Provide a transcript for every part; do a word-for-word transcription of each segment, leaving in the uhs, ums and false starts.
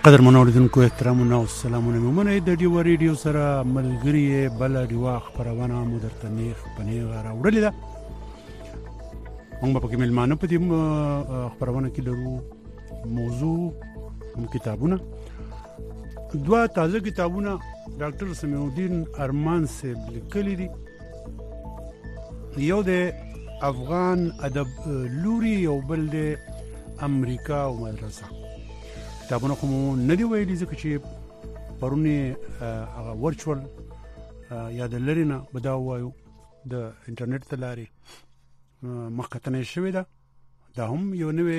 قدر منوریدونکو احترامونه او سلامونه مومنه د ډیو ریډیو سره ملګری بل ډیو خبرونه مو درته نیخ پنه راوړل ده. موږ په کې ملمانه په دې خبرونه کې لرو موضوع هم کتابونه. دوا تازه کتابونه ډاکټر سمیع الدین ارمان صاحب لیکلي دي. یو د افغان ادب لوري او بل د امریکا او مدرسه. کتابونه کوم نه دی ویلي ځکه چې پرونی هغه ورچوال یا د لرینا بداو وایو د انټرنیټ ته لاري مخکتنه شوې ده. دا هم یو نوې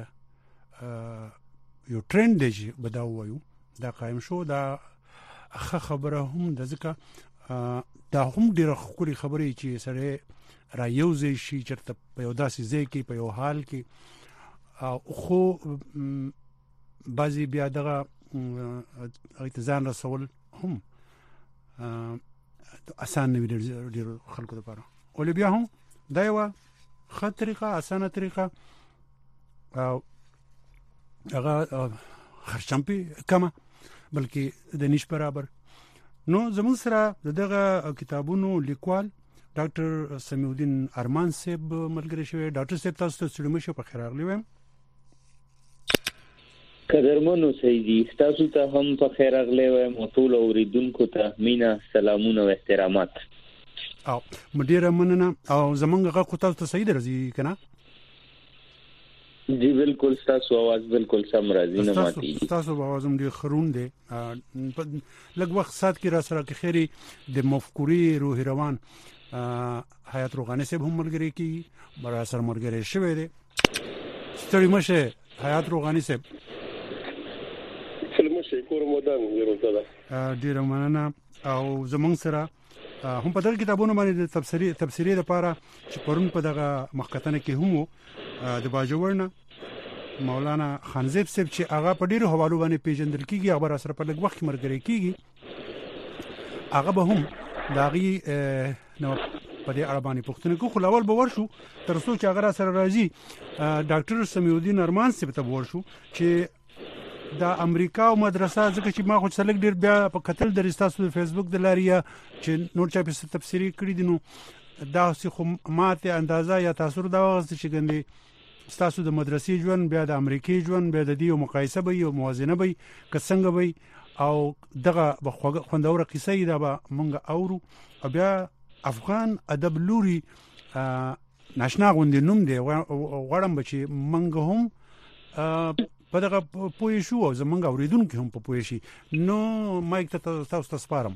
یو ټرند دی چې بداو وایو دا قائم شو. دا اخه خبره هم د ځکه دا هم ډیره خوري خبرې چې سره را یوځي شي چرته په یو داسې ځای کې په یو حال کې خو بعضی بیا دغه اتزان رسول هم آسان نه وي ډېر خلکو لپاره. ولې بیا هم دا یوه ښه طریقه اسانه طریقه او هغه خرچم پې کمه بلکې د نیش برابر. نو زموږ سره د دغه کتابونو لیکوال ډاکټر سمیع الدین ارمان صاحب ملګری شوی. ډاکټر صاحب تاسو ته ستړي مشه په خیر راغلی وایم. قدرمنو سیدی تاسو ته هم په خیر راغلی وایم او ټول اوریدونکو ته مینا سلامونه او احترامات. او مډیره مننه. او زمونږ غږ تاسو ته صحیح درځي کنه؟ جی بالکل تاسو आवाज بالکل سم راځي نه ماتي. تاسو आवाज هم ډیر خرون دی. لږ وخت سات کې را سره کې خیری د مفکوري روح روان حیات روغاني صاحب هم ملګری کی برا سره ملګری شوی دی. ستړي مشه حیات روغاني صاحب. کور مودان ضرورت ډیر مننه. او زمونږ سره هم په دغه کتابونو باندې د تفسیری تفسیری لپاره چې پرون په دغه مخکتنه کې هم د باجوړنه مولانا خانزیب صاحب چې هغه په ډیرو حوالو باندې پیژندل کیږي خبر سره په لږ وخت مرګري کیږي هغه به هم داغي نو په دې اړه باندې پوښتنه کوو. خو اول به ورشو تر څو چې هغه سره راځي ډاکټر سمیع الدین ارمان صاحب ته ورشو چې دا امریکا او مدرسه ځکه چې ما خو څلګ ډیر بیا په قتل د رستاسو د فیسبوک د لاریا چې نور چا په تفسیری کړی دي. نو دا خو ماته اندازه یا تاثیر دا وغوښته چې ګندې تاسو د مدرسې ژوند بیا د امریکای ژوند بیا د دې مقایسه به او موازنه به کڅنګ به او دغه خوندوره قصه دا به مونږ اورو. بیا افغان ادب لوري ناشنا غوندې نوم دی غواړم چې مونږ هم په دغه پوه شو او زمونږ اوریدونکو هم په پوه شي. نو مایک ته تاسو ته سپارم.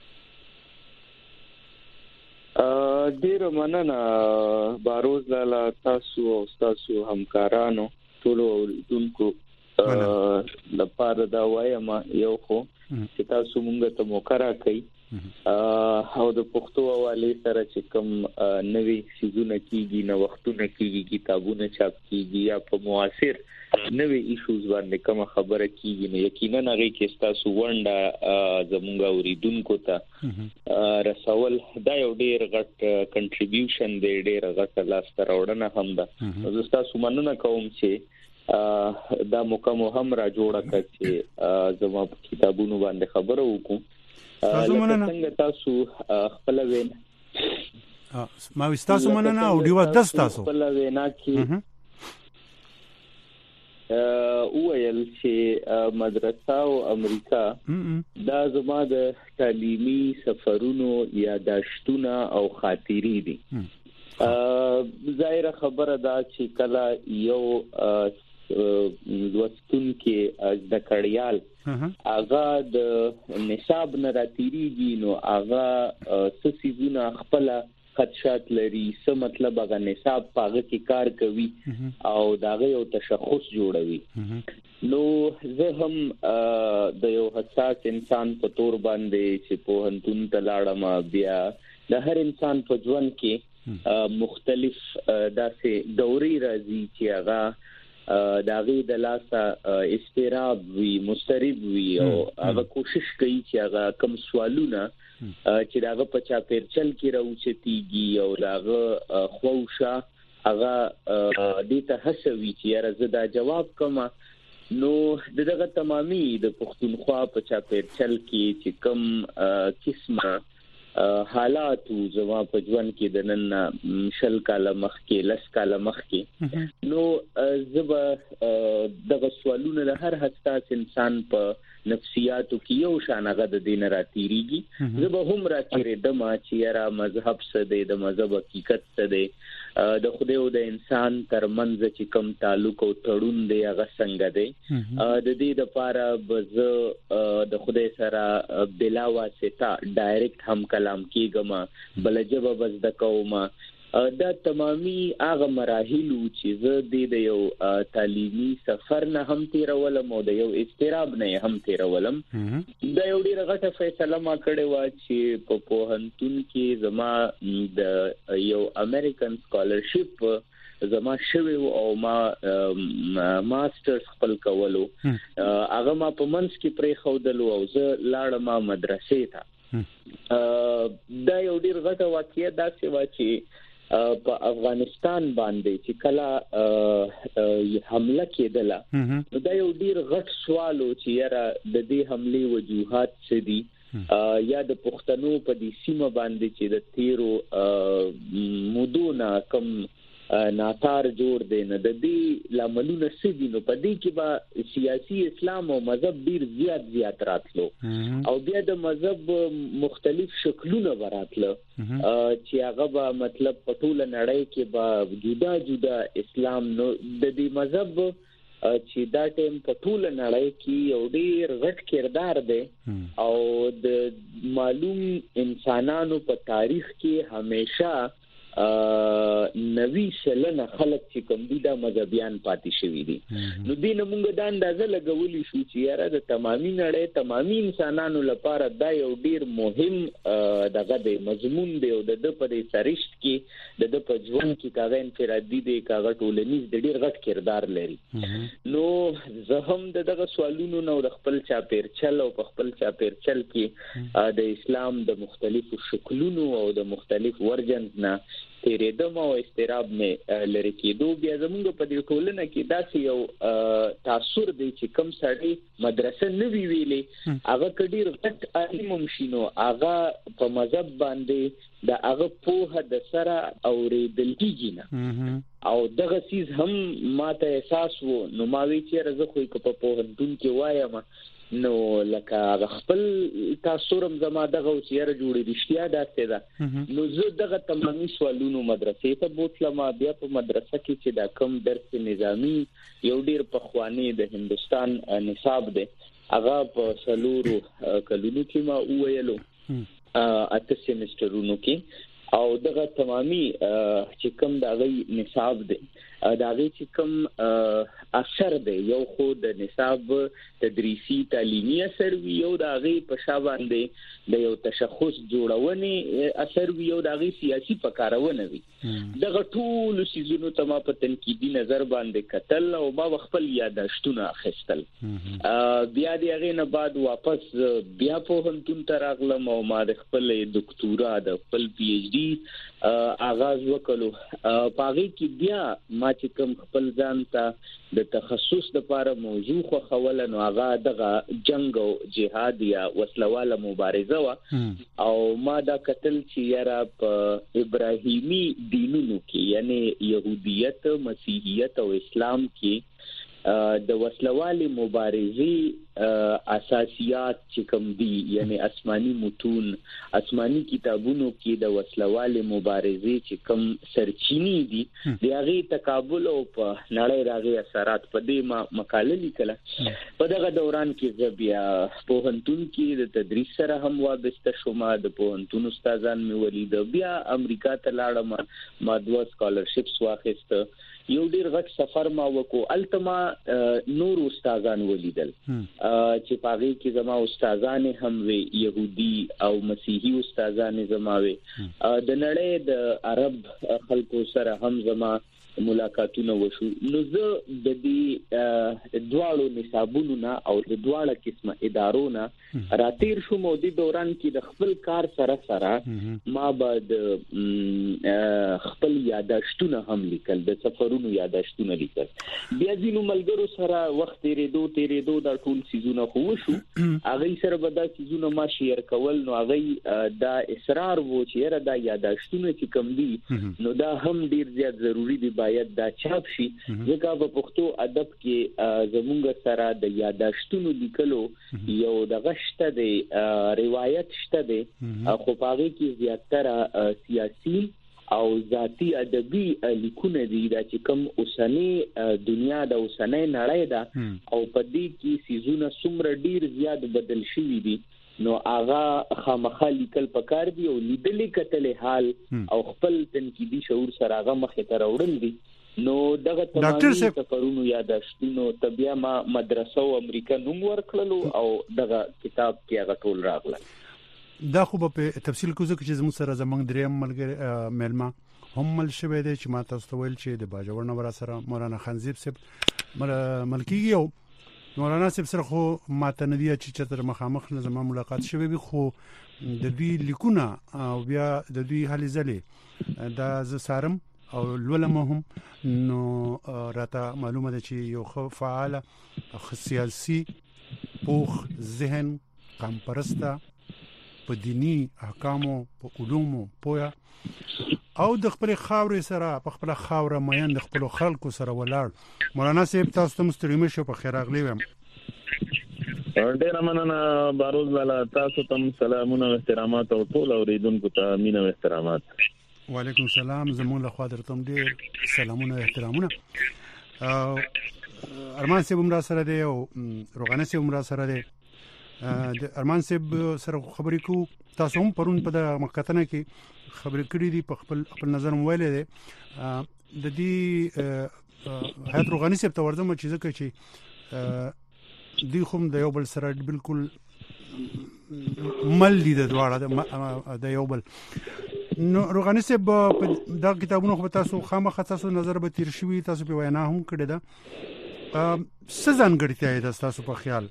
ډیر مننه باروز لاله تاسو او تاسو همکارانو ټول اوریدونکو لپاره دا وایم یو خو چې تاسو مونږ ته موقع راکړئ او د پښتو حواله سره چې کوم نوې سيزونه کیږي نو وختونه کیږي کتابونه چاپ کیږي یا په معاصر نوې ایشوز باندې کوم خبره کیږي نو یقینا هغه کې تاسو ونده زموږ اوریدونکو ته رسول دا یو ډیر غټ کنټریبیوشن دی ډیر غټ لاس تراوړنه هم ده. نو تاسو مننه کوم چې دا موقع مو هم را جوړه کړ چې زموږ کتابونو باندې خبرو وکړو. تاسو مننه. څنګه تاسو خپل وینا ما وستاسو مننه او دیو داس تاسو خپل وینا کې وویل چې مدرسه او امریکا دا زما د تعلیمي سفرونو یاداشتونه او خاطرې دي. ظاهر خبره دا چې کله یو لوستون کې د کړیال اغا د نصاب نه راتیریږي نو اغا سسیزونه خپل خدشات لري څه مطلب هغه نصاب پاغه کې کار کوي او داغه یو تشخص جوړوي. نو زه هم د یو حساس انسان په تور باندې چې په هنتون تلاړم بیا د هر انسان په ژوند کې مختلف داسې دوري راځي چې هغه داغه د لاسه استراب وی مسترب وی او هغه کوشش کوي چې هغه کم سوالونه چې داغه په چا پیرچل کې راوچتيږي او داغه خوښه هغه دې ته هڅوي چې راز دا جواب کما نو دغه تمامي د پښتونخوا په چاپیرچل کې چې کوم قسمه حالات زما په ژوند کې د نن شل کاله مخکې لس کاله مخکې نو زبا دغه سوالونه د هر حساس انسان په نفسیاتو کې یو شانغه د دین راتيريږي زبا هم راچېره د ما چې را مذهب څه دی د مذهب حقیقت څه دی د خدای او د انسان ترمنځ چې کوم تعلق او تړون دی هغه څنګه دی د دې لپاره بز د خدای سره بلا واسطه ډایرکټ هم کلام کیږم بلجبه بز د کومه دا تمامي هغه مراحل چې زه د یو تعلیمي سفر نه هم تیرولم او د یو استراب نه هم تیرولم دا یو ډیره غټه فیصله ما کړې و چې په پوهنتون کې زما د یو امریکن سکالرشپ زما شوی او ما ماسترز خپل کولو هغه ما په منځ کې پرې خودلو او زه لاړم مدرسې ته دا یو ډیر غټه واقعیت دا چې په افغانستان باندې چې کله حمله کېدله نو دا یو ډیر غټ سوال و چې یاره د دې حمله وجوهات څه دي یا د پښتنو په دې سیمه باندې چې د تیرو مودونه کم ناتار جوړ دي نه د دې لاملونه څه دي نو په دې کې به سیاسي اسلام او مذهب ډیر زیات زیات راتلو او بیا د مذهب مختلف شکلونه وراتلو چې هغه به مطلب په ټول نړۍ کې به جدا جدا اسلام نو د دې مذهب چې دا ټیم په ټول نړۍ کې یو ډیر غټ کردار دی او د معلوم انسانانو په تاریخ کې همیشه نوی سلنه خلک چې کوم دي د مذهبيان پاتې شوی دي نو دین موږ د اندازه لګولې شو چې یاره د تمامي نړۍ تمامي انسانانو لپاره دا یو ډیر مهم دغه د مضمون دی او د په دې سرشت کې د په ژوند کې کاغه انفرادي دی کاغه ټولنیز د ډیر غټ کردار لري نو زه هم دغه سوالونو نو د خپل چاپیرچل او په خپل چاپیرچل کې د اسلام د مختلفو شکلونو او د مختلف ورجنز نه تیرېدم او استراب مې لري کېدو بیا زموږ په دې ټولنه کې داسې یو تاثیر دی چې کم سړی مدرسه نه وی ویلې هغه کډیر غټ عالم مشینو هغه په مذهب باندې د هغه په د سره اورېدل کېږي نه او دغه چیز هم ماته احساس وو نو ما وی چې رزه خو په پوهنتون کې وایم نو لکه خپل تاثیرم زما دغه وسیره جوړې رښتیا داسته ده نو زه دغه تمامي سوالونو مدرسې ته بوتلم بیا په مدرسه کې چې دا کم درس نظامی یو ډیر په خواني د هندستان نصاب دی هغه په سلورو کلونو کې ما ویلو اته سیمسترونو کې او دغه تمامي چې کم دا غي نصاب دی دا غي چې کم اثر دی یو خو د نصاب تدریسي تعلیمي اثر وی یو دا غي په شاباندې د یو تشخص جوړونې اثر وی یو دا غي سیاسي پکارونه وی دغه ټول سيزونو ته ما په تنقیدي نظر باندې کتل او ما خپل یاداشتونه اخیستل بیا د هغه نه بعد واپس بیا په هنتون تراغلم او ما د خپل ډاکټورا د خپل پی ایچ ډي آغاز وکړو پاغي کې بیا ما چې کوم خپل ځان ته د تخصص لپاره موضوع خو خوله نو هغه دغه جنگ او جهاد یا وسلواله مبارزه وا او ما دا قتل چې یاره په ابراهیمی دینونو کې یعنی يهودیت مسیحیت او اسلام کې د وسلواله مبارزه اساسيات چې کوم دي یعنی آسماني متون آسماني کتابونو کې د وسلواله مبارزه چې کوم سرچینی دي د هغه تقابل او په نړۍ راغلي اثرات په دې مقاله لیکله په دغه دوران کې بیا په هنتون کې د تدریس سره هم وابسته شوم د په هنتون استادان مې ولید بیا امریکا ته لاړم ما دوه سکالرشپس واخیسته یو ډیر غټ سفر ما وکړو التما نور استادان ولیدل چې پاغي کې زما استادان هم وي يهودي او مسیحي استادان زما وي د نړۍ د عرب خلکو سره هم زما ملاقاتونه وشو. نو زه د دې دواړو نصابونو نه او د دواړو قسمه ادارو نه راتیر شوم او د دوران کې د خپل کار سره سره ما بعد خپل یاداشتونه هم لیکل، د سفرونو یاداشتونه لیکل. بیا ځینو ملګرو سره وخت تیرېدو تیرېدو دا ټول سيزونه خو وشو، هغه سره به دا سيزونه ما شیر کول. نو هغه دا اصرار وو چې را دا یاداشتونه چې کوم دي نو دا هم ډیر زیات ضروری دی، باید دا چاپ شي. ځکه په پښتو ادب کې زمونږ سره د یاداشتونو لیکلو یو د غشته دی روایت شته دی، خو هغه کې زیاتره سیاسي او ذاتی ادبي لیکونه دي دا چې کوم اوسنی دنیا د اوسنی نړۍ ده او په دې کې سيزونه څومره ډیر زیات بدل شوي دي. نو هغه خامخا لیکل پکار دی او لیدلې کتلې حال او خپل تنقیدي شعور سره هغه مخې ته راوړل دي. نو دغه تمامي سفرونو یاداشتونو تبیا ما مدرسه او امریکا نوم ورکړلو او دغه کتاب کې هغه ټول راغله. دا خو په تفصیل کوزه چې زموږ سره زمنګ دریم ملګری ملما هم مل شوی دی چې ما تاسو ته ویل چې د باجوړ نور سره مولانا خانزیب صاحب ملکیږي او مولانا صاحب سره خو ماته ندی چې چتر مخامخ نه زما ملاقات شوی به، خو د دوی لیکونه او بیا د دوی هلي ځلې دا ز سارم او لولم هم نو راته معلومه ده چې یو خو فعال سیاسي پوخ ذهن قام پرسته په دینی احکامو په علومو پویا او د خپل خاورې سره په خپل خاوره مېن د خپل خلکو سره ولاړ. مولانا صاحب تاسو ته مستریمه شو په خیر اغلی وم. ډیر مننه باروز لاله، تاسو ته سلامونه او احترامات او ټول اوریدونکو ته مینه او احترامات. وعلیکم السلام، زمون له خوا درته ډیر سلامونه او احترامونه. ارمان صاحب هم را سره دی او روغانه صاحب هم را سره دی. د ارمان صاحب سره خبرې کو، تاسو هم پرون په د مخکتنه کې خبرې کړې دي، په خپل خپل نظر مو ویلې دي. د دې حیات روغاني صاحب ته ورځم چې ځکه چې دوی خو د یو بل سره بالکل مل دي د دواړه د یو بل. نو روغاني صاحب دا کتابونه خو تاسو خامخا تاسو نظر به تیر شوي، تاسو په وینا هم کړی ده. څه ځانګړتیا ده تاسو په خیال؟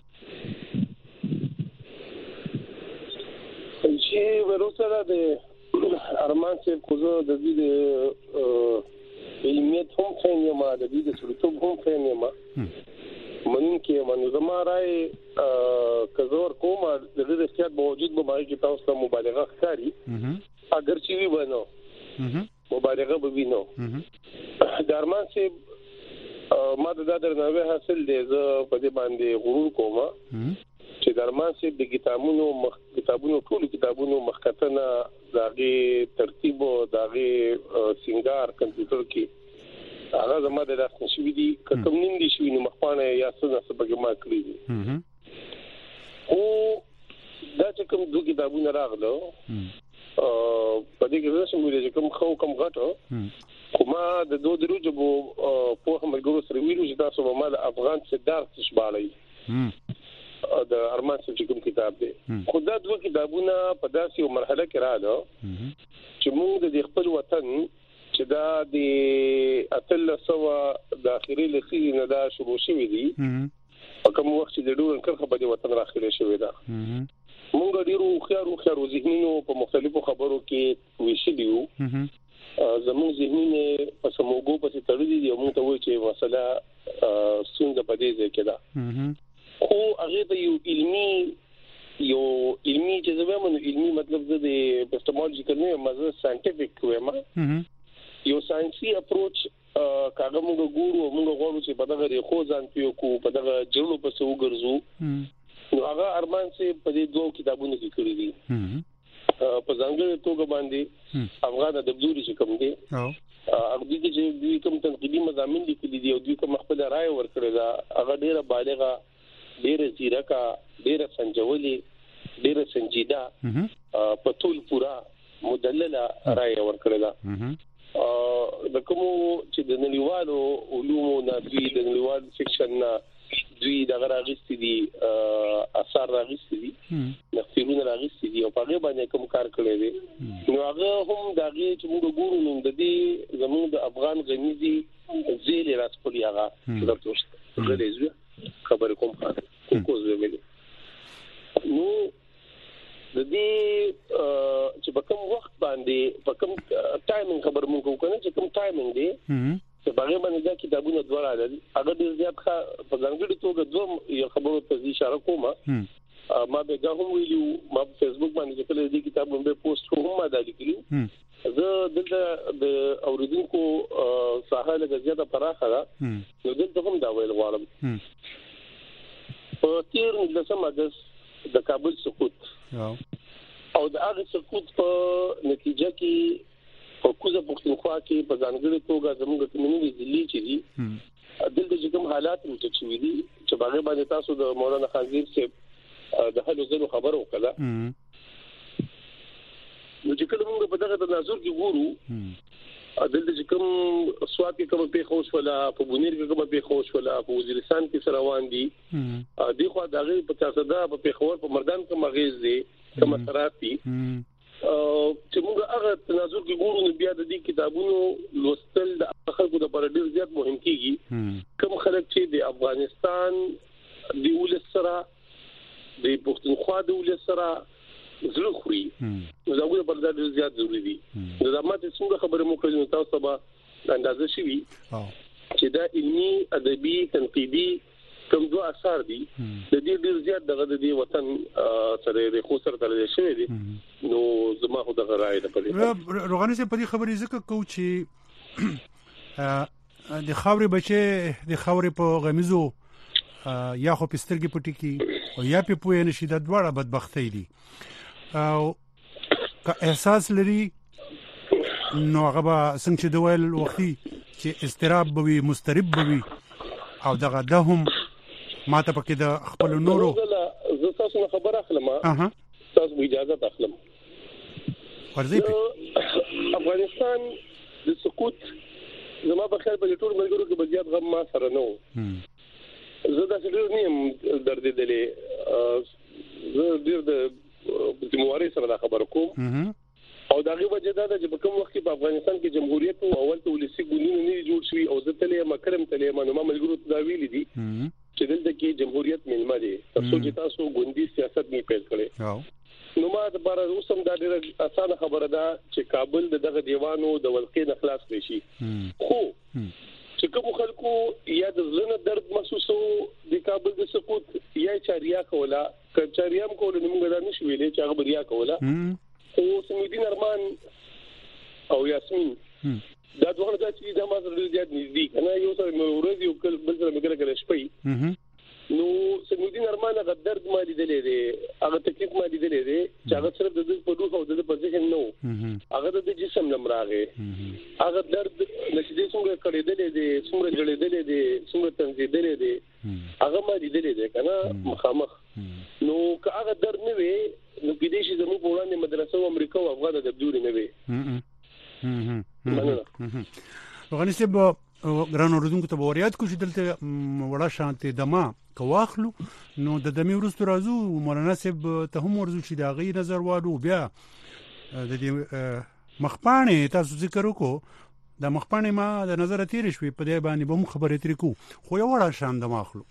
چې ورسره د ارمان صاحب کوزه د دې د علمیت هم څنګه ما د دې د سلطوب هم څنګه ما من کې منو زما راي کزور کومه د دې د احتیاط باوجود به باندې تاسو ته مبالغه ښکاری اگر چې وی بنو مبالغه به وینو. د ارمان صاحب ما د درناوی حاصل دی، زه په دې باندې غرور کوم چې درمان صاحب د کتابونو مخ کتابونو ټول کتابونو مخکتنه داغه ترتیب او داغه سنگار کمپیوټر کې هغه زما د لاس نشوي دي، کوم نیم دي شوی نو مخپانه یا څه څه بګه ما کړی دي. او دا چې کوم دوه کتابونه راغلو په دې کې زه سموي چې کوم خو کوم غټو کومه د دوه درو جبو په هم ګورو سره ویلو چې تاسو به ما د افغان سردار تشبالي د ارمان صاحب کوم کتاب دی. خدا دوه کتابونه په داسې یو مرحله کې راځو چې موږ د خپل وطن چې دا د اتل سوا د اخیری لخي نه دا شروع شوی دی په کوم وخت چې د ډور انکر په دې وطن راخیره شوی دا موږ ډیرو خيارو خيارو ذهنونو په مختلفو خبرو کې ویشلیو زموږ ذهنونه په سموګو په تړلې دي. موږ ته وایي چې مسله څنګه په دې ځای کې ده، خو هغه ته یو علمي یو علمي چې زموږ علمي مطلب د اپیسټمولوژیکل نه مزه ساينټیفیک ویما یو ساينسي اپروچ کاغه موږ ګورو موږ غواړو چې په دغه خو ځان پیو کو په دغه جوړو په سو ګرځو. نو هغه ارمان سي په دې دوه کتابونو کې کړی دي په ځانګړي توګه باندې افغان ادبوري چې کوم دي هغه دي چې دوی کوم تنقیدي مضامین لیکلي دي او دوی کوم خپل رائے ورکړي دا هغه ډیره بالغه ډیره زیرکا ډیره سنجولي ډیره سنجیده په ټول پورا مدلله رائے ورکړي دا د کوم چې د نړیوالو علومو نه د نړیوال سیکشن نه دوی دغه راغستې دي اثر راغستې دي نفسونه راغستې دي او په هغه باندې کوم کار کړی دی نو هغه هم دغه چې موږ ګورو نو د دې زموږ د افغان غنیزي زیل راسپلی هغه د توست غلیزو خبر کوم کوم کوز ویلي نو د دې چې په کوم وخت باندې په کوم ټایمینګ خبر مونږ کوو چې کوم ټایمینګ دی چې هغه باندې دا کتابونه دوه راځي هغه ډیر زیات په ځانګړي توګه دوه یو خبرو ته اشاره کوم ما به دا هم ویلو ما په فیسبوک باندې چې کله دې کتابونه به پوسټ کوم ما دا لیکلو زه دلته د اوریدونکو ساحه له زیاته پراخه ده نو دلته هم دا ویل غواړم په تیر لسم اگست د کابل سقوط او د هغه سقوط په نتیجه کې په کوزه پښتونخوا کې په ځانګړي توګه زموږ کمیونټي ځلې چې دي دلته چې کوم حالات موجود شوي دي چې باغې باندې تاسو د مولانا خانزیر صاحب د هلو زلو خبرو وکړه نو چې کله موږ په دغه تناظر کې ګورو دلته چې کوم سواد کې کوم په خوش ولا په بونیر کې کوم په خوش ولا په وزیرستان کې سره روان دي د خو دغه په تاسو په پیښور په مردان کې مغیز دي کوم اثرات دي چې موږ هغه تناظر کې ګورو نو بیا د دې کتابونو لوستل د خلکو د پر ډیر زیات مهم کیږي کوم خلک چې د افغانستان د ولس سره د پښتونخوا د ولس سره زړه خوري نو دا وګړه پر دا ډیر زیات ضروری دي دا ماته څنګه خبره مو کوي تاسو به اندازه شي چې دا علمي ادبي تنقیدي کوم دوه اثر دي د دې ډیر زیات دغه د دې وطن سره د خو سره تړل شوی دي نو زما خو دغه راي ده په دې روغاني سي په دې خبرې ځکه کو چې د خاورې بچي د خاورې په غمیزو یا خو پسترګي پټي کی او یا په پوهه نشي د دواړه بدبختۍ دي او که احساس لري نو هغه به څنګه چې دویل وختي چې استراب بوي مسترب بوي او دغه ده هم ماته پکې د خپل نورو زه تاسو نه خبر اخلم اها تاسو اجازه اخلم ورځي افغانستان د سقوط زما په خیال په ټول ملګرو کې بزیات غم ما سره نو زه دا څه نیم درد دلې زه ډیر د د مواري سره خبر کوم او دغه وجه دا چې په کوم وخت په افغانستان کې جمهوریت او اول ته ولسی ګوندونه نه جوړ شوي او ځتلې مکرم تلې منو ما ملګرو ته دا ویلي دي چې دلته کې جمهوریت ملما دي تاسو چې تاسو ګوندي سیاست نه پیل کړي نو ما د بار اوسم دا ډیره اسانه خبره ده چې کابل دغه دیوانو د ولقې نه خلاص نشي خو چې کوم خلکو یا د زړه درد محسوسو د کابل د سقوط یا چاریا کولا کچاریام کول نو موږ دا نشو ویلې چې هغه بریا کولا او سمیدین ارمان او یاسمین دا دوه د چې د مازر زیات نږدې کنه یو سره ورځ یو کل بل سره مګر کړه شپې نو سمیدین ارمان هغه درد ما لیدلې دي هغه تکلیف ما لیدلې دي چې هغه سره د په دوه او د پوزیشن نو هغه د جسم لمراغه هغه درد نشي څنګه کړېدلې دي څنګه جوړېدلې دي څنګه تنظیمېدلې دي هغه ما لیدلې دي کنه مخامخ نو که هغه درد نه وي نو کې دې شي زموږ په وړاندې مدرسه او امریکا او افغان د بدوري نه وي وغني سب ګران اوردونکو ته وریاد کو چې دلته وړه شانتي دما کواخلو نو د دمي ورستو راځو مولانا سب ته هم ورزو چې دا غي نظر واړو بیا د دې مخپانه تاسو ذکر وکړو د مخپانه ما د نظر تیر شوي په دې باندې به هم خبرې ترې کو خو یو وړه شان دما اخلو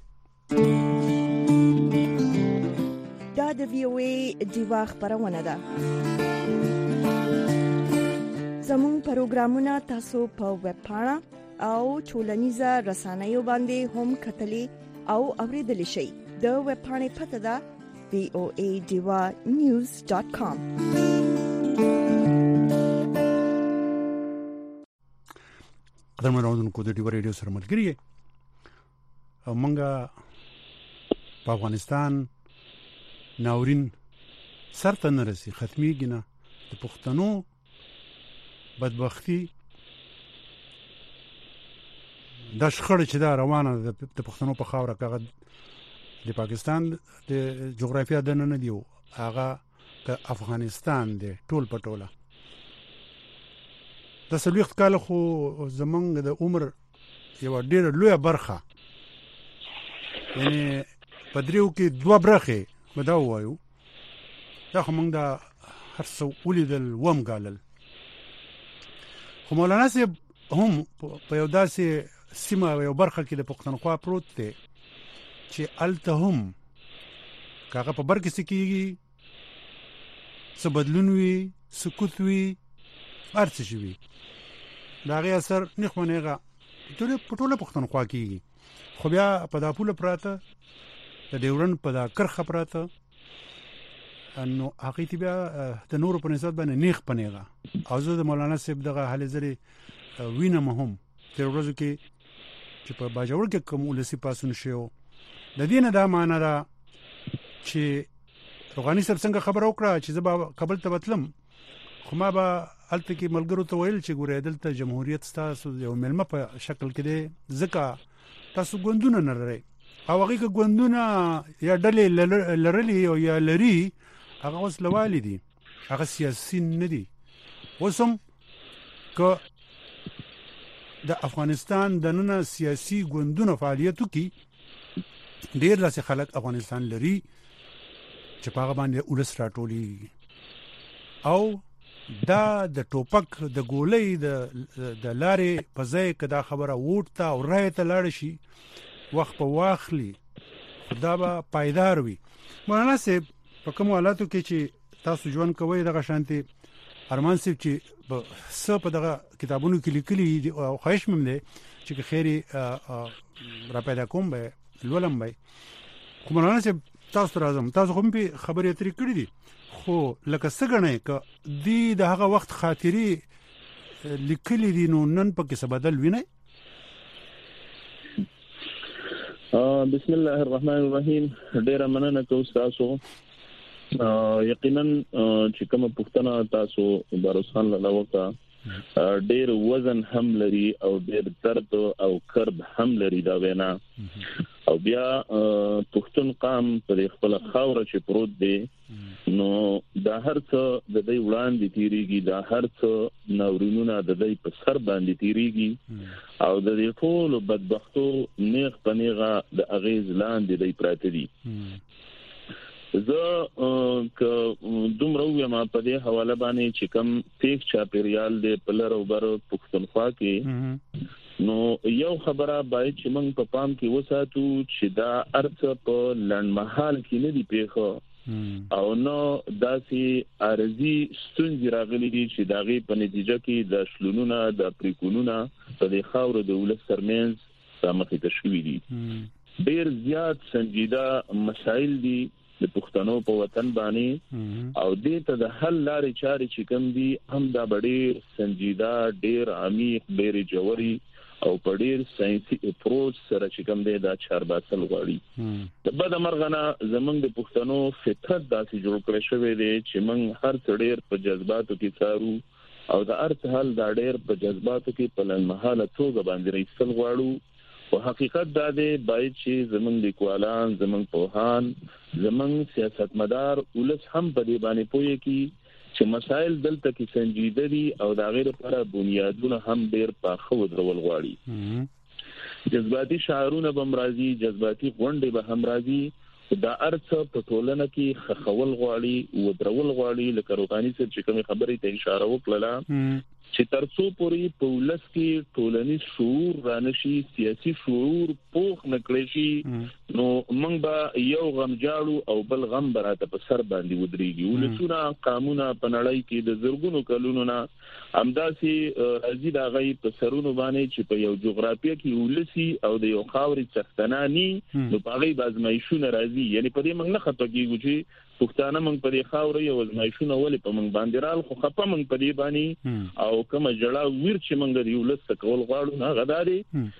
دا د وی او ای دیوا خبرونه ده زموږ پروګرامونه تاسو په ویب پاڼه او ټولنیزه رسنیو باندې هم کتلی او اوریدلی شئ د ویب پاڼې پته ده وی او ای دیوا نیوز ډاټ کام قدرمن راوندونکو د ډیو ریډیو سره ملګری او مونږه په افغانستان ناورین سرته نه رسي ختميږي نه د پښتنو بدبختی د شخړې چې دا روانه د پښتنو په خاوره کې د پاکستان د جغرافیه د نه دیو هغه د افغانستان د ټول پټوله د سلوخت کال خو زمونږ د عمر یو ډېر لوی برخه یعنی پدریو کې دوه برخه بداو وایو دا موږ دا هر څو ولیدل وم غالل خو مولانا صاحب هم په یو داسې سیمه یو برخه کې د پښتونخوا پروت دی چې الته هم کاغه په بر کې سکیږي څه بدلون وي سکوت وي هر څه شي وي دا غي اثر نه خونهغه ټول په ټوله پښتونخوا کې خو بیا په داپوله پراته د ډیورن په دا کرخه پراته انو حقیقت بیا د نور په نسبت باندې نیخ پنهغه او زه د مولانا صاحب دغه حال زری وینم هم تر ورځې کې چې په باجوړ کې کوم ولسی پاسون شو د دینه دا معنا دا چې روغانی صاحب څنګه خبر وکړه چې زه قبل ته وتلم خو ما به الته کې ملګرو ته ویل چې ګورې دلته جمهوریت تاسو یو ملمه په شکل کې دی ځکه تاسو ګوندونه نه لرئ او هغه کې ګوندونه یا ډلې لرلي او یا لري هغه اوس لوالي دي هغه سیاسي نه دي اوسم که د افغانستان د نن سیاسي ګوندونو فعالیتو کې ډیر داسې خلک افغانستان لري چې په هغه باندې ولس راټولي او دا د ټوپک د ګولۍ د د لارې په ځای کې دا خبره ووټ ته او رای ته لاړ شي وخت په واخلي خدا به پایدار وي مولانا صاحب په کوم حالاتو کې چې تاسو ژوند کوئ دغه شانتي ارمان صاحب چې په څه په دغه کتابونو کې لیکلي او خواهش مم دی چې خیري را پیدا کوم به لولم به خو مولانا صاحب تاسو راځم تاسو هم په خبرې اترې کړې دي خو لکه څنګه ک دی د هغه وخت خاطري لیکلي دي نو نن پکې څه بدل ویني بسم الله الرحمن الرحیم ډیر مننه کوم تاسو یقینا چې کوم پښتنه تاسو باروسان له وکا ډیر وزن هم لري او ډیر درد او کرب هم لري دا وینا او بیا پښتون قام پر خپل خاور چې پروت دی نو دا هر څه د دې وړاندې تیریږي دا هر څه ناورینونه د دې په سر باندې تیریږي او د دې ټول بدبختو نیغ پنیغه د اغیز لاندې دی پراته دي زه ک دومره یم په دې حواله باندې چې کوم تیک چاپیریال دی په لر او بر پښتونخوا کې نو یو خبره باید چې موږ په پام کې وساتو چې دا ارڅ په لړمحال کې نه دی پیښه او نو داسې ارزي ستونزې راغلي دي چې داغه په نتیجه کې د شلونونه د پریکونونه په دې خاور د ولس ترمنځ سامخې تشوي دي ډیر زیات سنجیده مسائل دي د پښتنو په وطن باندې او دې ته د حل لارې چارې چې کوم دي هم دا ډېر سنجیده ډېر عمیق ډېر جوړي او په ډېر ساينسي اپروچ سره چې کوم دی دا چار باسل غواړي د بد مرغنه زمونږ د پښتنو فطرت داسې جوړ کړی شوی دی چې موږ هر څه ډېر په جذباتو کې څارو او د ارث حل دا ډېر په جذباتو کې په لنمحاله توګه باندې رسول غواړو او حقیقت دا دی باید چې زمونږ لیکوالان زمونږ پوهان زمونږ سیاستمدار ولس هم په دې باندې پوهی کی چې مسائل دلته کې سنجیده دي او دا غیر لپاره بنیادونه هم ډیر پاخه ودرول غواړي جذباتي شعارونه به مرضی جذباتي غونډې به هم راځي دا ارڅ په ټولنه کې خخول غواړي ودرول غواړي لکه روغانی سره چې کوم خبرې ته اشاره وکړه چې ترڅو پورې په ولس کې ټولنیز شعور رانشي سیاسي شعور پوخ نکړي شي نو موږ به یو غم جاړو او بل غم براته په سر باندې ودرېږي ولسونه قانونا په نړۍ کې د زرګونو کلونو نه همداسي راځي دا غي په سرونو باندې چې په یو جغرافیه کې ولسي او د یو خاوري څښتناني نو په غي بازمایشونه راځي یعنی په دې موږ نه خطو کېږو چې پښتانه موږ په دې خاوري او ازمایشونه ولې په موږ باندې رال خو خپه موږ په دې باندې او کوم جړه ویر چې موږ د ولس کول غواړو نه غداري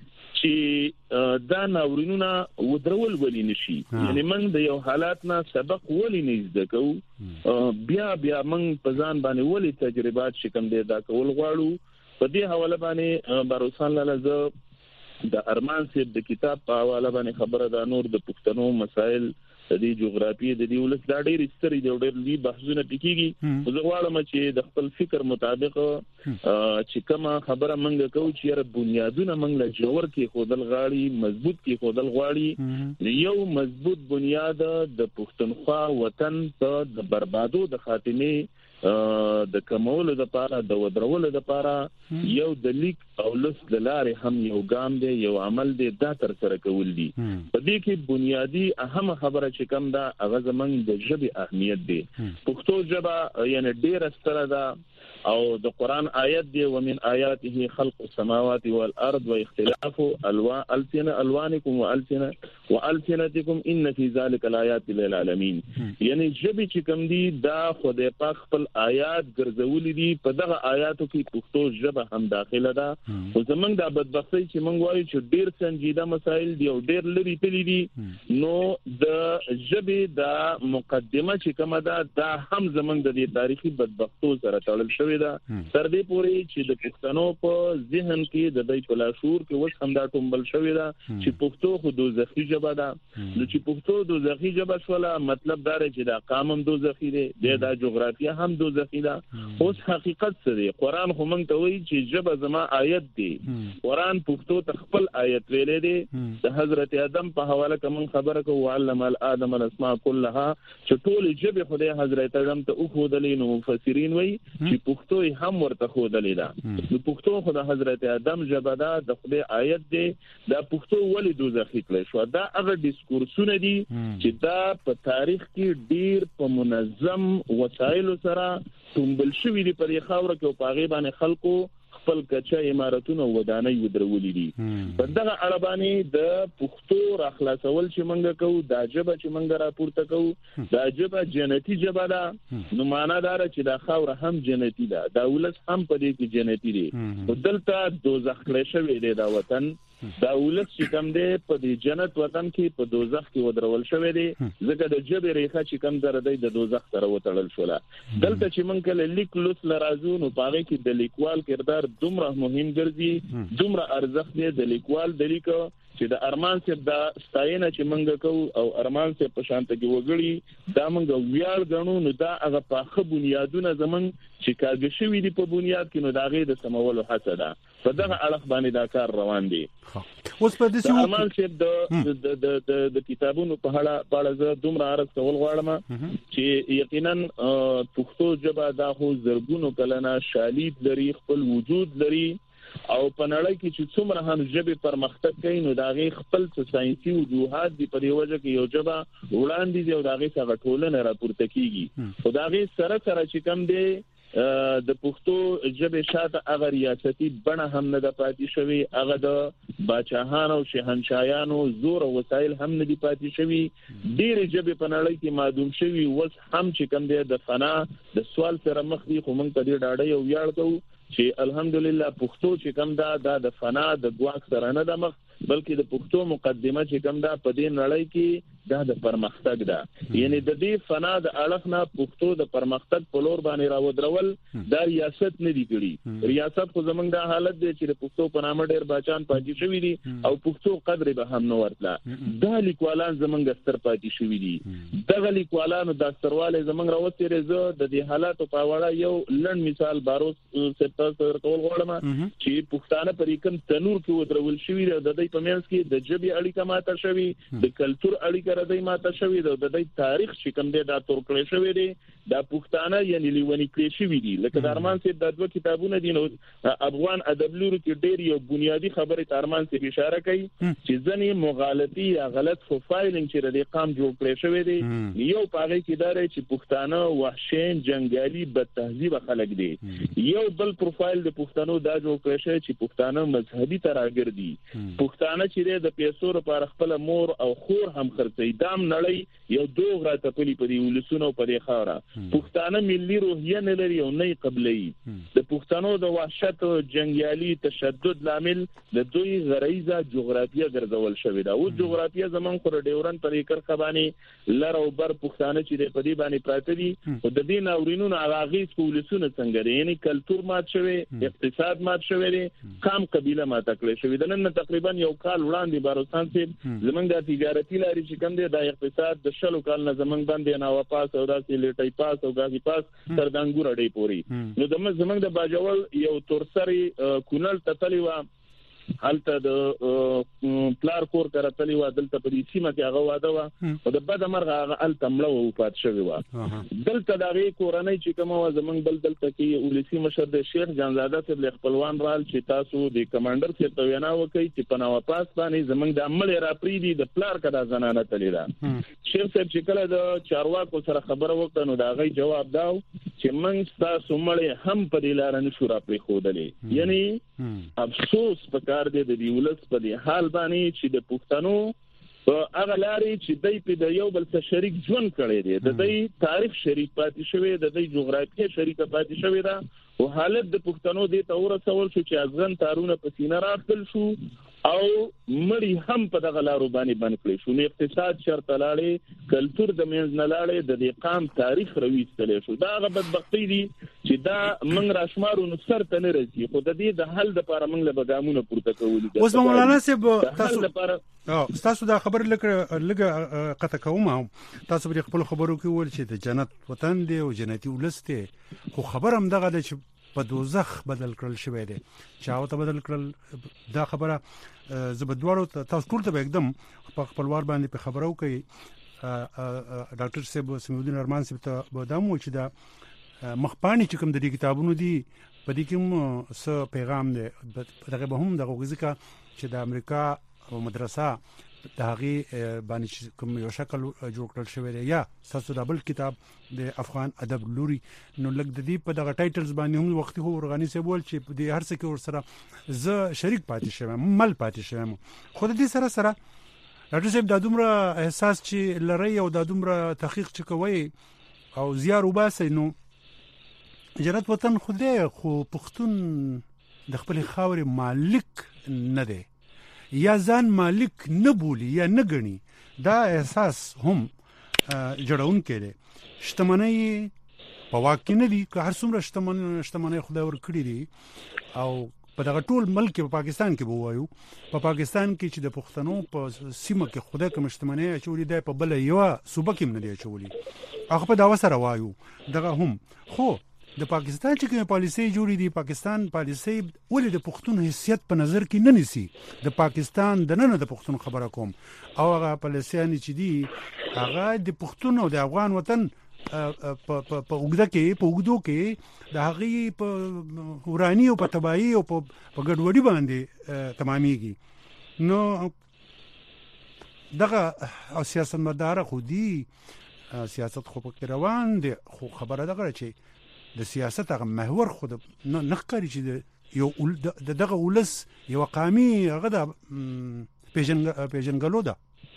چې دا ناورینونه ودرول ولې نشي یعنی موږ د یو حالات نه سبق ولې نه زده کوو بیا بیا موږ په ځان باندې ولې تجربات شکم دی دا کول غواړو په دې حواله باندې باروسان لاله زه د ارمان صاحب د کتاب په حواله باندې خبره دا نور د پښتنو مسائل د دې جغرافیې د دې ولس دا ډېر ستري د ډېر لوی بحثونه پکېږي زه غواړم چې د خپل فکر مطابق چې کومه خبره منګه کوو چې یاره بنیادونه منګ له جوړ کې خودل غاړي مضبوط کې خودل غواړي یو مضبوط بنیاد د پښتونخوا وطن ته د بربادو د خاتمه د کمولو د پاره د ودرولو د پاره یو د لیک او لس د لارې هم یو ګام دی یو عمل دی دا تر سره کول دي په دې کې بنیادی اهم خبره چې کوم دا هغه زمونږ د ژبې اهمیت دی پښتو ژبه یعنی ډېر ستره ده او د قران آیت دی ومن آیاته خلق السماوات والارض واختلاف الوان السنه الوانكم والسنه والسنتكم ان في ذلك الايات للعالمين یعنی ژبه چې کوم دی دا خدای پاک خپل آیات ګرځولې دي په دغه آیاتو کې پښتو ژبه هم داخله ده او زمونږ د بدبختۍ چې مونږ وایو چې ډېر سنجیده مسایل دی او ډېر لري تللی دي نو د ژبې د مقدمه چې کومه ده دا هم زمونږ د دې تاریخي بدبختو سره تړل شوی ده تر دې پورې چې د پښتنو په ذهن کې د دې په لاشور کې وس هم دا ټومبل شوی ده چې پښتو خو دوزخي ژبه ده نو چې پښتو دوزخي ژبه شوله مطلب دا چې دا قامم دوزخي دی د جغرافیه هم دوزخي ده اوس حقیقت څه دی قران خو مونږ ته وایي چې ژبه زما آیت دی قران پښتو ته خپل آیت ویلې دی د حضرت آدم په حواله کوم خبره کو علم الادم الاسماء كلها چې ټول ژبه خدای حضرت آدم ته او خودلین مفسرین وایي چې پښتو هم ورته خودلې ده نو پښتو خدای حضرت آدم ژبه ده د خدای آیت دی دا پښتو ولې دوزخي کړی شو دا هغه ډیسکورسونه دي چې دا په تاریخ کې ډیر په منظم وسایل سره ټومبل شوی دی پر خاور کې او پاغي باندې خلکو خپل کچا امارتونه ودانۍ ودرولې دي په دغه اړه د پښتو راخلاصول چې منګه کوو دا ژبه چې منګه راپورته کوو دا ژبه جنتی ژبه ده نو معنا دا چې دا خاور هم جنتی ده دا ولس هم په دې کې جنتی دي دلته دوزخ کړی شوی دی دا وطن دا ولس چې کوم دی په دې جنت وطن کې په دوزخ کې ودرول شوی دی ځکه د ژبې ریخه چې کوم در دی د دوزخ سره وتړل شوله دلته چې مونږ کله لیک لوس لرازو نو پاره کې د لیکوال کردار دومره مهم ګرځي دومره ارزښت دی د لیکوال د لیکو چې د ارمان صاحب دا ستاینه چې مونږ کوو او ارمان صاحب په شانته کې وګړي دا مونږ ویاړ غنو نو دا هغه پاخه بنیادونه زمونږ چې کاږي شوی دی په بنیاد کې نو دا غي د سمولو هڅه ده په دغه اړه باندې دا کار روان دی اوس په دې چې ارمان صاحب د د د د کتابونو په اړه په اړه زه دومره عرض کول غواړم چې یقینا پښتو ژبه دا خو زرګونو کلنه شالید لري خپل وجود لري او په نړۍ کې چې څومره هم ژبه پرمختګ کوي نو دا غي خپل ساينسي وجوهات دی په دې وجه کې یو ژبه وړاندې دی او دا غي څنګه ټولنه راپورته کیږي او دا غي سره سره چې کوم دی د پښتو ژبې شاته هغه ریاستي بڼه هم نه د پاتې شوی هغه د باچاهانو او شهنشاهانو زور او وسایل هم نه دی پاتې شوی ډېر ژبې په نړۍ کې معدوم شوی وس هم چې کوم دی د فنا د سوال سره مخ دي خو موږ په دې ډاډه یو ویاړ کوو چې الحمدلله پښتو چې کوم دا د فنا د ګواښ سره نه د مخ بلکې د پښتو مقدمه چې کوم دا په دې نړۍ کې دا د پرمختګ ده یعنی د دې فنا د اړخ نه پښتو د پرمختګ په لور باندې راودرول دا ریاست نه دی کړی ریاست خو زمونږ د حالت دی چې د پښتو په نامه ډېر بچان پاتې شوی دي او پښتو قدر به هم نه ورتله دا لیکوالان زمونږ ستر پاتې شوی دي دغه لیکوالانو د سترواله زمونږ راوستي زه د دې حالاتو په اړه یو لړ مثال باروس سپتاس ورکول غواړم چې پښتانه پر کوم تنور کې ودرول شوی دی د دې په منځ کې د ژبې اړیکه ماته شوی د کلچر اړیکه ردی ماته شوی دی د دې تاریخ چې کوم دی دا تور کړی شوی دی دا پښتانه یعنی لیونی کړی شوی دی لکه د ارمان صاحب د دوه کتابونه دي نو افغان ادب لوري کې ډېر یو بنیادی خبره ته ارمان صاحب اشاره کوي چې ځنې مغالطي یا غلط فایلینګ چې د قام جوړ کړی شوی دی یو پاره کې دار چې پښتانه وحشین جنگالي بد تهذیب خلک دي یو بل پروفایل د پښتنو دا جوړ کړی شوی چې پښتانه مذهبي تراګر دي پښتانه چې د پیسو لپاره خپل مور او خور هم خرڅي دام نړۍ یو دوغ را تپلی په دې ولسونو په دې خاوره پښتانه ملي روحیه نه لري او نه قبلي د پښتنو د وحشت جنگیالي تشدد لامل د دوی غریزه جغرافیه ګرځول شوې ده. او جغرافیه زمون خو ډیورن پر ایکر خباني لر او بر پښتانه چې په دې باندې پراته دي او د دې ناورینونو اغاغیز پولیسونه څنګه دي، یعنی کلچر مات شوی، اقتصاد مات شوی دی، قام قبیله مات کړې شوې ده. نن تقریبا یو کال وړاندې باروستان سي زمونږ د تجارتي لارې چې کوم دی د اقتصاد د شلو کال نه زمونږ باندې نه واپس او داسې لیټي پاس او غازي پاس تر دنګور اړې پوري. نو د زمونږ د باجوړ یو تورسري کونل تتلی و حالته د پلار کور کرتلی و دلته په دې سیمه کې هغه واده و او د بد مرغه هغه ال تمړه و وفات شوی و. دلته دغه کورنۍ چې کومه و زمونږ بل دلته کې ولسی مشر د شیخ جانزاده صاحب خپلوان رال چې تاسو د کمانډر څخه تو وینا وکړي چې په نو پاس باندې زمونږ د عمل را پری دي د پلار کډه زنانه تلی دا. شیخ صاحب چې کله د چارواکو سره خبره وکړه نو دا غي جواب داو چې موږ تاسو مړ هم په دې لار نه شو را پری خودلې. یعنی افسوس په کار دې د دیولس په دې حال باندې چې د پښتنو په هغه لارې چې دای په د یو بل سره شریک ژوند کړي دي، د دې تاریخ شریک پاتې شوی، د دې جغرافیه شریک پاتې شوی دا او حالت د پښتنو د تور سوال شو چې ازغن تارونه په سینه راخل شو او مړی هم په دغه لارو باندې بند کړی شو. نو اقتصاد شرط لاړې، کلچر د منځ نه لاړې، د دې قام تاریخ رويستل شو. دا غ بدبختی دي چې دا موږ راشمارو نو سر ته نه رسي، خو د دې د حل لپاره موږ له بګامونه پورته کول دي. اوس مولانا صاحب تاسو او تاسو دا خبر لکه لګه قطه کوم تاسو په خپل خبرو کې ول چې د جنت وطن دی او جنتی ولسته، خو خبر هم دغه د په دوزخ بدل کړل شوی دی، چاو ته بدل کړل. دا خبره زبدوارو تاسو ټول ته एकदम په خپلوار باندې په خبرو کوي. ډاکټر صاحب سمیدین ارمان صاحب ته ودامو چې دا مخپانی چې کوم د دې کتابونو دي په دې کې څه پیغام دی دغه به هم دغه ځکه چې د امریکا مدرسه د هغه باندې کوم یو شکل جوړ کړل شوی دی یا تاسو د بل کتاب د افغان ادب لوري نو لګ د دې په دغه ټایټلز باندې هم وخت هو ورغانی سه بول چې د هر څه کې ور سره ز شریک پاتې شوم مل پاتې شوم. خو د دې سره سره راځي چې د دومره احساس چې لري او د دومره تحقیق چې کوي او زیار وباسي نو جنت وطن خوده خو پښتون د خپل خاورې مالک نه دی یا ځان مالک نه بولی یا نه غني. دا احساس هم جوړون کړي شتمنۍ په واقع نه دي که هر څومره شتمن شتمنۍ خدای ور کړی دي او په دغه ټول ملک په پاکستان کې بوایو په پاکستان کې چې د پښتنو په سیمه کې خدای کوم شتمنۍ چولې ده په بل یو صوبه کې نه دی چولې هغه په دا وسره وایو دغه هم. خو د پاکستان چې کوم پالیسي جوړې دي پاکستان پالیسي ولې د پښتون حیثیت په نظر کې نه نیسي. د پاکستان د نن د پښتون خبره کوم او هغه پالیسيان چې دي هغه د پښتون او د افغان وطن په په وګړه کې په وګړو کې د هغه په ورانی او په تباہي او په ګډوډي باندې تمامېږي. نو دغه او سیاست مدار خو دي سیاست خو په روان دي خو خبره دغه چې د سیاست هغه محور خود نه نخکاری چې یو دغه ولس یو قامي هغه د پیژن پیژنګلو ده.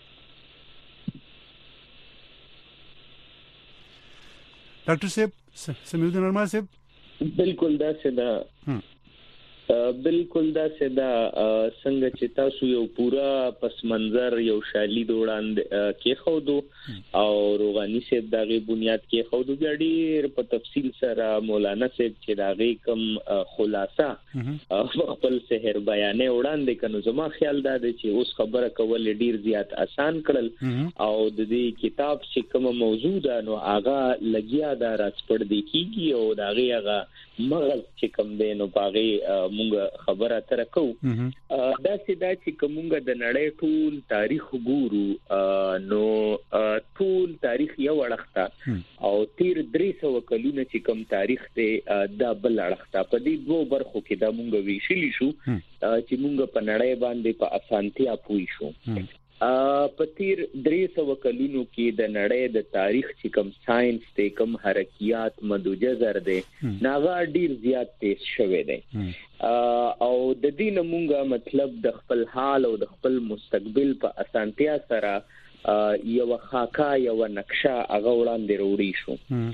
ډاکټر صاحب سمیدین ارمان صاحب بالکل دا څه بالکل دا څه دا څنګه چې تاسو یو پورا پس منظر یو شالید وړاندې کې خودو او روغانی صاحب دغه بنیاد کې خودو ډېر په تفصیل سره مولانا صاحب چې دغه کوم خلاصه خپل سحر بیانې وړاندې کنو زما خیال دا دی چې اوس خبره کول ډېر زیات آسان کړل او د دې کتاب چې کوم موضوع ده نو هغه لګیا دا راځپړ دی کیږي او دغه هغه مغز چې کوم دی نو باغې مونږ خبره تر کو دا چې دا چې کومه د نړۍ ټول تاریخ ګورو نو ټول تاریخ یو اړخته او تیر درې سوه کلونه چې کوم تاریخ ته دا بل اړخته په دې دوه برخو کې دا مونږ ویشلی شو چې مونږ په نړۍ باندې په اسانتیا پوي شو. په تیر درې سوه کلونو کې د نړۍ د تاریخ چې کوم ساينس ته کوم حرکیات مدوجزر دي ناغه ډیر زیات تیز شوه دي او د دې نمونګه مطلب د خپل حال او د خپل مستقبل په اسانتیا سره یو خاکا یو نقشه هغه وړاندې وروړي شو.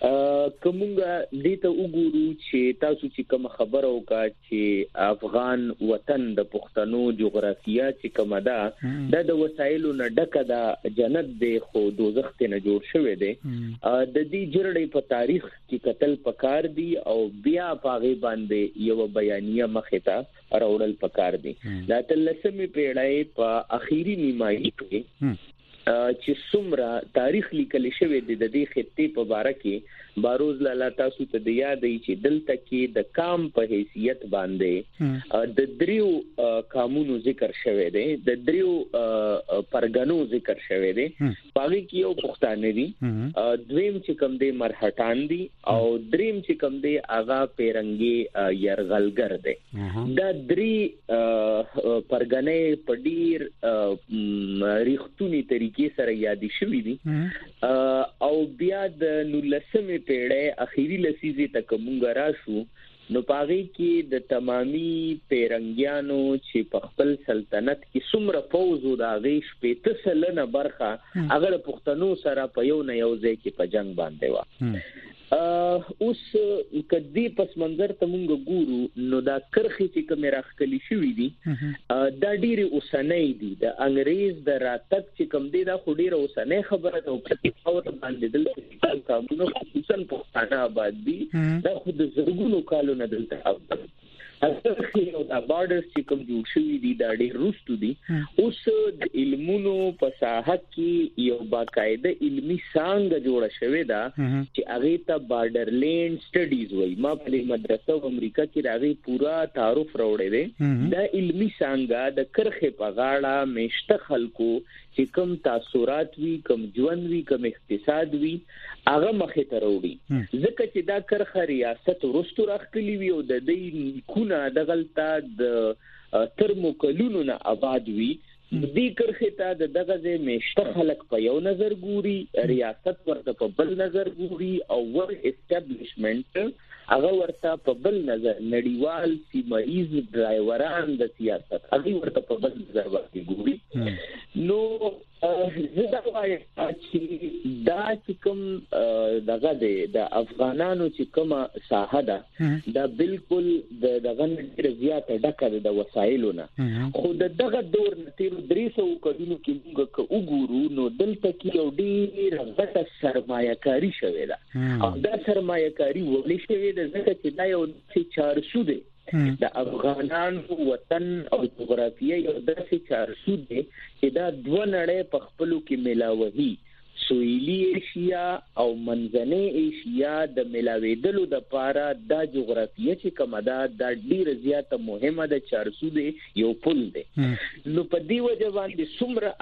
کومه دې ته وګورو چې تاسو چې کوم خبره وکړه چې افغان وطن د پښتنو جغرافیه چې کومه ده د وسایلو نه ډکه ده جنت دی خو دوزخ ته نه جوړ شوی دی د دې جړړې په تاریخ کې قتل پکار دی او بیا پاغه باندې یو بیانیه مخه ته راوړل پکار دی دا تلسمې پیړۍ په اخیری نیمایي کې چې څومره تاریخ لیکل شوی دی د دې خطې په اړه کې باروز لالا تاسو ته د یادې چې دلته کې د کام په حیثیت باندې د دریو قانونو ذکر شوی دی د دریو پرګنو ذکر شوی دی باغی کې یو پښتانه دي دویم چې کوم دی مرهټان دي او دریم چې کوم دی اغا پیرنګي يرغلګر دی دا درې پرګنې په ډیر ریښتونی طریقې سره یادې شوې دي او بیا د نولسمې پیړۍ اخیری لسیزه تک مونږ راشو نو پاغي کې د تمامي پیرنګیانو چې په خپل سلطنت کې څومره فوج او د غیش په تسلنه برخه هغه پښتنو سره په یو نه یو ځای کې په جنگ باندې و اوس کدی پس منظر ته مونږ ګورو نو دا کرخي چې کوم راخکلی شوې دي دا ډیره اوسنۍ دي د انګريز د راتګ چې کوم دی دا خو ډیره اوسنۍ خبره ده او په اور باندې دلته قانونو خصوصا په خانه آباد دي دا خو د زرګونو کالو نه دلته آباد اصلي او د بارډرز چې کوم جوړ شوی دي دا ډېر روستو دي اوس د علمونو په ساحه کې یو باقاعده علمي څنګه جوړه شوې ده چې هغه ته بارډر لینډ سټډیز وایي ما په مدرسه په امریکا کې راغی پورا تعارف راوړی دی دا علمي څنګه د کرخه په غاړه مشته خلکو چې کوم تاثیرات وی کوم ژوند وی کوم اقتصاد وی هغه مخه ته وروړي ځکه چې دا کرخه ریاست ورستو راخلی وی او د دې کونه د غلطه د ترموکلونو نه آباد وی دې کرخه ته د دغه ځای مشته خلک په یو نظر ګوري ریاست ورته په بل نظر ګوري او ور اسټابلیشمنت هغه ورته په بل نظر نړیوال سیمایز ډرایوران د سیاست هغه ورته په بل نظر باندې ګوري نو زه دا وایم چې دا چې کوم دغه د افغانانو چې کومه ساحه ده دا بالکل د دغه ډېر زیاته ډکه د وسایلو نه خو دغه دور تیر درې سوه کلونو کې موږ وګورو نو دلته کې یو ډېر غټه سرمایه‌کاري شوې ده او دا سرمایه‌کاري ولې شوې ده ځکه چې دا یو څه چارسو دی د افغانانو وطن او جغرافیه یو داسې چارسو دی چې دا دوه نړۍ په خپلو کې ملاوهي سویلی ایشیا او منځنۍ ایشیا د ملاویدلو د پاره دا جغرافیه چې کومه ده دا ډیره زیاته مهمه ده چارسو دی یو پل دی نو په دې وجه باندې څومره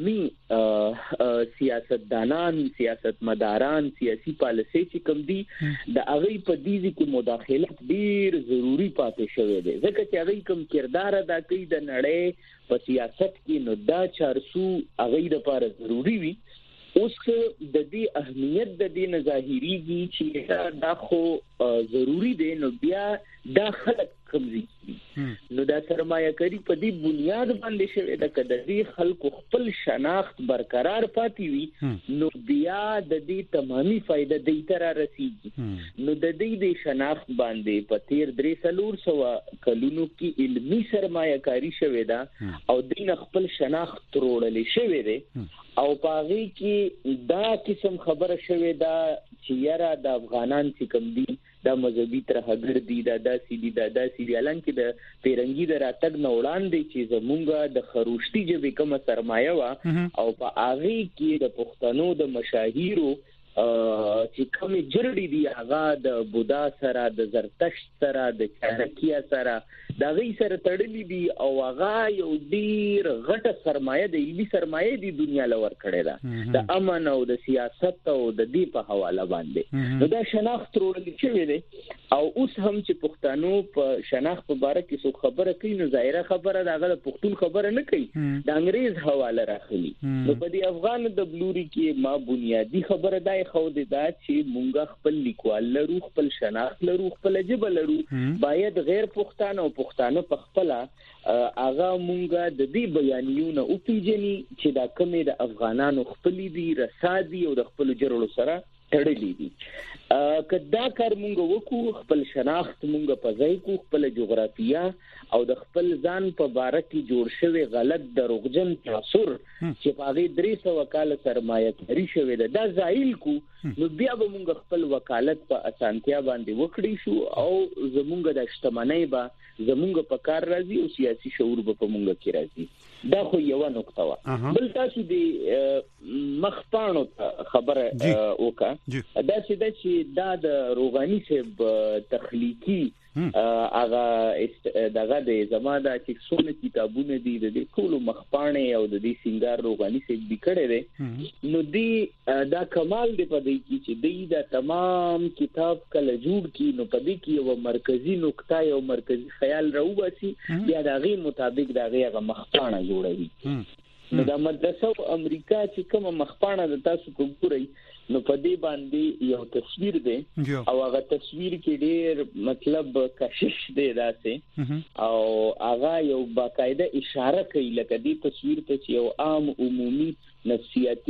عالمي سیاستدانان سیاستمداران سیاسي پالیسي چې کوم دي د هغه په دې کې مداخلت ډیر ضروری پاتې شوی دی ځکه چې هغه کوم کردار ادا کوي د نړۍ په سیاست کې نو دا چارسو هغه لپاره ضروری وي اوس د دې اهمیت د دې نه ظاهريږي چې دا خو ضروری دی نو بیا دا خلک کمزي نو دا سرمایه‌کاري په دې بنیاد باندې شوی دا کده دې خلکو خپل شناخت برقرار پاتې وي نو بیا د دې تمامي فائدہ د تر رسیږي نو د دې د شناخت باندې په تیر درې سلور سو کلونو کې علمي سرمایه‌کاري شوی دا او دین خپل شناخت ترولل شوی دی او پاغي کې دا قسم خبره شوی دا چې یاره د افغانان چې کوم دي دا مذهبي ترهګر دي دا داسې دي دا داسې دي الانکه د پیرنګي د راتګ نه وړاندې چې زمونږه د خروشتي جبې کومه سرمایه وا او په هغه کې د پښتنو د مشاهیرو چې کومې جرړې دي هغه د بودا سره د زرتشت سره د چانکیا سره دا غي سره تړلې دي او هغه یو ډیر غټه سرمایه د علمي سرمایه دی دنیا لور کړې ده د امن او د سیاست او د دې په حواله باندې نو دا شناخت وروړل شوی دی او اوس هم چې پښتنو په شناخت په اړه کې څو خبره کوي نو ظاهره خبره دا غل پښتون خبره نه کوي د انګريز حواله راخلي نو په دې افغان د بلوري کې ما بنیادی خبره دا خو د دا چې مونږ خپل لیکوال لرو خپل شناخت لرو خپل جبه لرو باید غیر پښتانه او پښتانه په خپل اغه مونږه د دې بیانیونه او پیجنی چې دا کومه د افغانانو خپل دي رسادي او د خپل جرړو سره تړلې دي کدا کار مونږ وکړو خپل شناخت مونږ په ځای کو خپل جغرافیه او د خپل ځان په باره کې جوړ شوی غلط دروغجن تاثر چې په هغه درې سوه کال سرمایه کاری شوی ده دا زایل کو نو بیا به مونږ خپل وکالت په اسانتیا باندې وکړی شو او زمونږ د اجتماعي با زمونږ په کار راځي او سیاسي شعور به په مونږ کې راځي دا خو یو نقطه وا بل تاسو د مخپانو خبره وکړه دا چې دا چې دا د روغانی صاحب تخلیقي هغه دغه د زماده چې څونه کتابونه دي د ټول مخپانه او د دې سنگار روغانی صاحب لیکړي دي نو دی دا کمال دی په دې کې چې دی دا تمام کتاب کله جوړ کی نو په دې کې یو مرکزی نقطه یو مرکزی خیال راوباسي بیا د غي مطابق د غي مخپانه جوړوي نو د مدرسو امریکا چې کوم مخپانه د تاسو کوګوري نو په دې باندې یو تصویر دی او هغه تصویر کې ډېر مطلب کشش دی داسې او هغه یو باقاعده اشاره کوي لکه دې تصویر ته چې یو عام عمومي نفسیاتی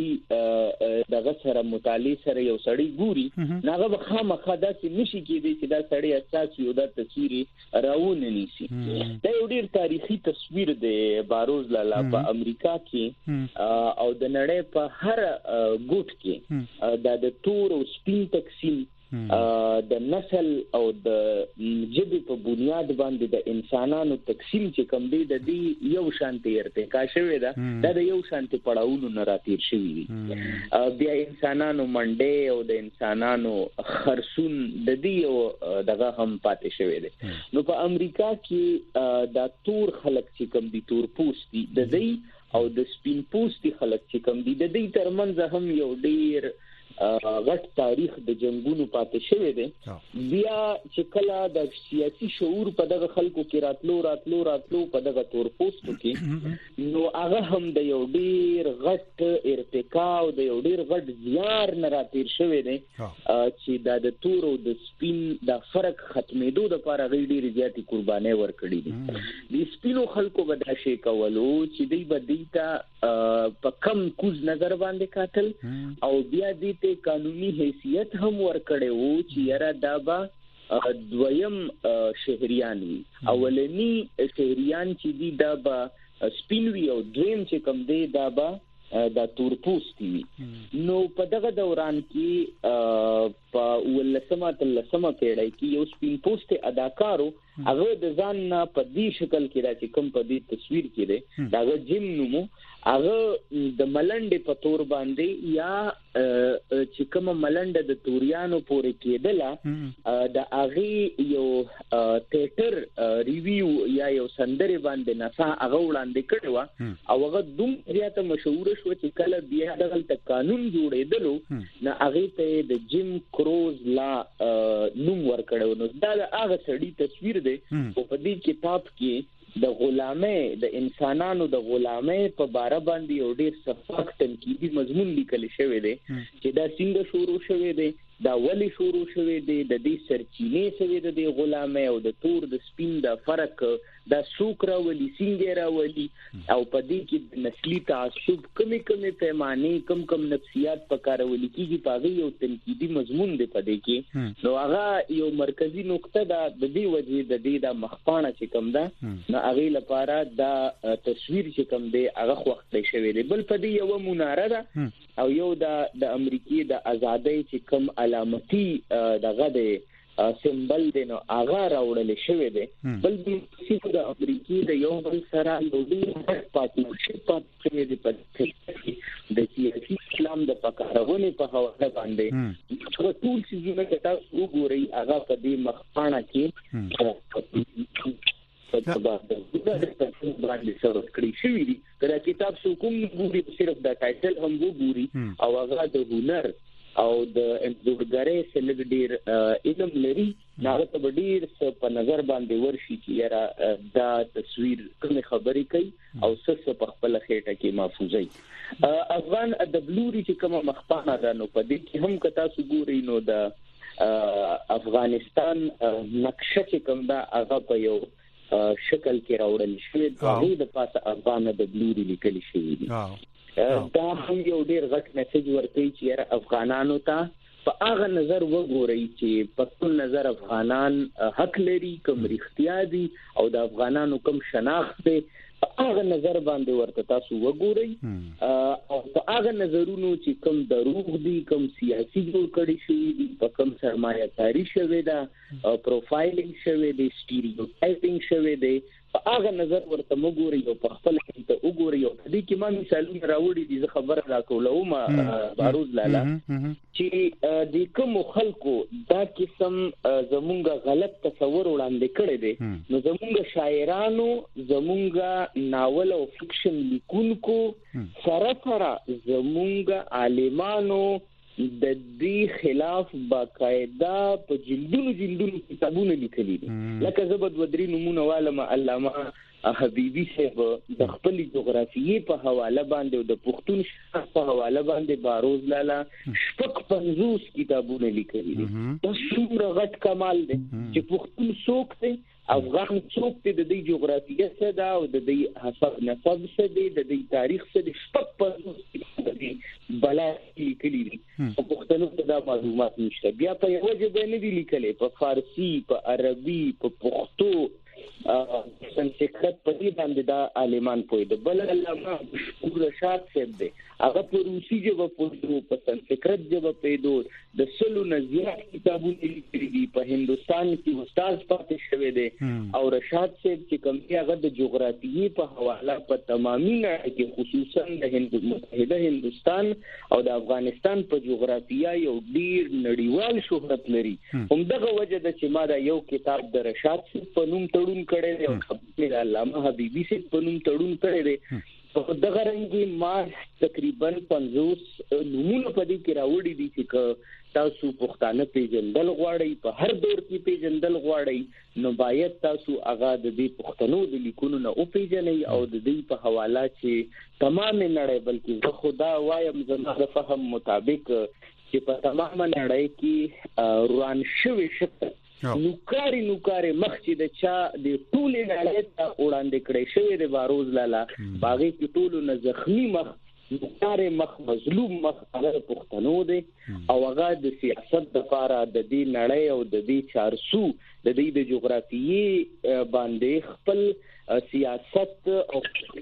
دغه سره مطالعه سره یو سړی ګوري هغه به خامخا داسې نشي کېدی چې دا سړی اساس یو د تصویر راوونه نیسي دا یو ډېر تاریخي تصویر دی باروز لالا په امریکا کې او د نړۍ په هر ګوټ کې دا د تور او سپین تقسیم د نسل او د جبه په بنیاد باندې د انسانانو تقسیم چې کوم دی د دې یو شانتي ارتقا شوی دا د یو شانتي پړاوونو نه راتیر شوی دی بیا انسانانو منډه او د انسانانو خرسون د دې یو دغه هم پاتې شوی دی نو په امریکا کې د تور خلک چې کوم دي تور پوستي د دې او د سپین پوستي خلک چې کوم دي د دې ترمنځ هم یو ډیر غټ تاریخ د جنگونو پاتې شوی دی بیا چې کله د سیاسي شعور په دغه خلکو کې راتلو راتلو راتلو په دغه تور پوستو کې نو هغه هم د یو ډیر غټ ارتقا او د یو ډیر غټ زیار نه راتیر شوی دی چې د تور او د سپین د فرق ختمېدو لپاره غي ډیر زیاتې قرباني ورکړي دي د سپینو خلکو به دا شي کولو چې دوی به دیتا په کم کوز نظر باندې کاتل او بیا دې قانوني حیثیت هم ورکړي وو چې یاره دا به دویم شهريان وي اولنی شهريان چې دي دا به سپینوي او دویم چې کوم دی دا به د تور پوستي وي نو په دغه دوران کې په ولسمه تلسمه پیړۍ کې یو سپین پوستي اداکارو هغه د ځان په دې شکل کې دا چې کوم په دې تصویر کې دی دا جیم نومو هغه د ملنډ په تور باندې یا چې کوم ملنډ د توریانو پورې کېدله د هغه یو تیاتر ریویو یا یو سندره باندې نصا هغه وړاندې کړو او هغه دوم زیاته مشهور شو چې کله بیا دغه قانون جوړېدلو نه هغه ته د جیم کروز لا نوم ورکړو نو دا هغه سړی تصویر دی او په دې کتاب کې د غلامۍ د انسانانو د غلامۍ په باره باندې یو ډېر صفاک تنقیدي مضمون لیکل شوی دی چې دا څنګه شروع شوی دی دا ولی شروع شوی دی د دې سرچینې سوي د غلامۍ او د تور د سپین د فرق دا سوکرا ولی څنګه راولي او په دې کې نسلی تعصب کمی کمی پیمانه کم کم نفسیات پکارول کیږي په یو تنقیدي مضمون دی په دې کې نو هغه یو مرکزی نقطه ده د دې وجې د دې د مخپانه چې کوم ده نو هغه لپاره دا تصویر چې کوم دی هغه وخت شوی دی بل په دې یو مناره ده او یو د امریکای د ازادۍ چې کوم علامتي دغه دی سمبل دی نو هغه راوړل شوی دی بل چې د امریکای د یو بل سره یو ډیر پارتنرشپ پاتې دی په د سیاسي اسلام د پکارونه په حواله باندې ټول څه چې تاسو وګورئ هغه په دې مخپانه کې په باندې باندې سره کړی شوی دی دا کتاب څو کوم ګوري صرف دا ټایټل هم وګوري او هغه د هنر او د انځورګرۍ سره ډیر علم لري هغه ته ډیر څه په نظر باندې ورشي چې یاره دا تصویر کوم خبرې کوي او څه په خپل خېټه کې محفوظي افغان ادبلوري چې کوم مخپانه ده نو په دې کې هم کتا سو ګوري نو د افغانستان نقشه چې کوم دا هغه په یو شکل کې راوړل شوی دی د پاسه افغان ادبلوري لیکل شوی دی دا هم یو ډیر غټ میسج ورکوي چې افغانانو ته په هغه نظر وګورئ چې په ټول نظر افغانان حق لري، کوم رښتیا دي او د افغانانو کوم شناخت دی، په هغه نظر باندې ورته تاسو وګورئ او په هغه نظرونو چې کوم دروغ دي، کوم سیاسي جوړ کړي شوي دي، په کوم سرمایه کاري شوې ده، پروفایلینګ شوی دی، سټیریوټایپینګ شوی دی، په هغه نظر ورته وګورئ او په خپل ته وګورئ. او دې کې ما مثالونه راوړي دي، زه خبره راکولم باروز لالا چې د کوم خلکو دا قسم زمونږ غلط تصور وړاندې کړی دی، نو زمونږ شاعرانو، زمونږ ناول او فکشن لیکونکو سره سره زمونږ عالمانو د دې خلاف باقاعده په جلدونو جلدونو کتابونه لیکلي دي. لکه زبد ودري نمونه والما علامه حبیبی صاحب د خپل جغرافیې په حواله باندې او د پښتون شاعر په حواله باندې باروز لالا شپږ پنځوس کتابونه لیکلي دي. دا څومره غټ کمال دی چې پښتون څوک دی، افغان څوک دی، د دې جغرافیه څه ده او د دې حسب نسب څه دی، د دې تاریخ څه دی، شپږ پنځوس دي بلا لیکلي دي. په پښتنو کې دا معلومات نشته. بیا په یو ژبه نه دي لیکلي، په فارسی، په عربي، په پښتو، سنسکرت په دې باندې دا عالمان پوهېده. بل علامه مشهور رشاد صاحب دی، هغه په روسي ژبه پوهېدو، په سنسکرت ژبه پوهېدو، د سلو نه زیات کتابونه لیکلي دي، په هندوستان کې استاد پاتې شوی دی. او رشاد صاحب چې کوم دی هغه د جغرافیې په حواله په تمامي نړۍ کې خصوصا د متحده هندوستان او د افغانستان په جغرافیه یو ډیر نړیوال شهرت لري. همدغه وجه ده چې ما دا یو کتاب د رشاد صاحب په نوم تړون کړی دی او خبرې د علامه حبیبي صاحب په نوم تړون کړی دی. په دغه رنګ ما تقریبا پنځوس نومونه په دې کې راوړي دي چې تاسو پښتانه پیژندل غواړئ، په هر دور کې پیژندل غواړئ، نو باید تاسو هغه د دې پښتنو د لیکونو نه وپیژنئ او د دې په حواله چې تمام نړۍ، بلکې زه خدا وایم زما د فهم مطابق چې په تمام نړۍ کې روان شوی شکل نوکاری نوکاری مخ چې د چا د ټولې نړۍ ته وړاندې کړی شوی دی باروز لالا، باغې کې ټولو نه زخمي مخ، نوکاری مخ، مظلوم مخ هغه پښتنو دی. او هغه د سیاست دپاره د دې نړۍ او د دې چارسو د دې د جغرافیې باندې خپل سیاست او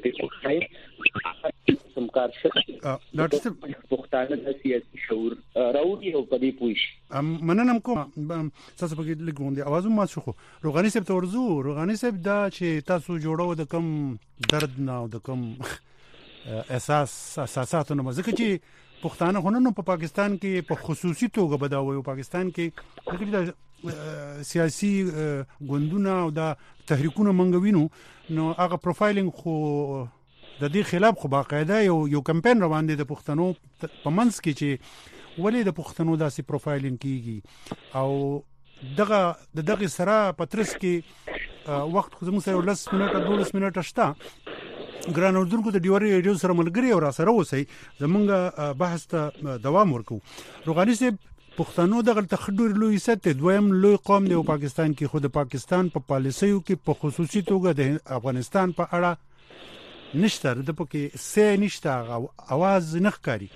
سمکار شخصي پښتانه د سیاسي شعور راوړي او په دې پوه شي. مننه کوم تاسو په کې لګوندې اواز ما شو. روغاني صاحب تورزو، روغاني صاحب دا چې تاسو جوړو د کم درد نه او د کم احساس اساساتو نه، ځکه چې پښتانه هنونو په پاکستان کې په خصوصي توګه بداوي، او پاکستان کې د سیاسي ګوندونه او د تحریکونو منګوینو، نو هغه پروفایلینګ خو د دې خلاف خو باقاعده یو یو کمپاین روان دی د پښتنو په منځ کې چې ولې د پښتنو داسې پروفایلینګ کیږي. او دغه د دغه سره پترس کې وخت خو زموږ سره لس منټه دولس منټه شته. ګران اردوونکو د ډیوري ریډیو سره ملګری او را سره اوسئ، زمونږ بحث ته دوام ورکو. روغاني صاحب، پښتنو دغه تخډور لوی ست دویم لوی قوم دی او پاکستان کې، خو د پاکستان په پالیسیو کې په خصوصي توګه د افغانستان په اړه نشته، د پکې سې نشته، اواز نه ښکاري.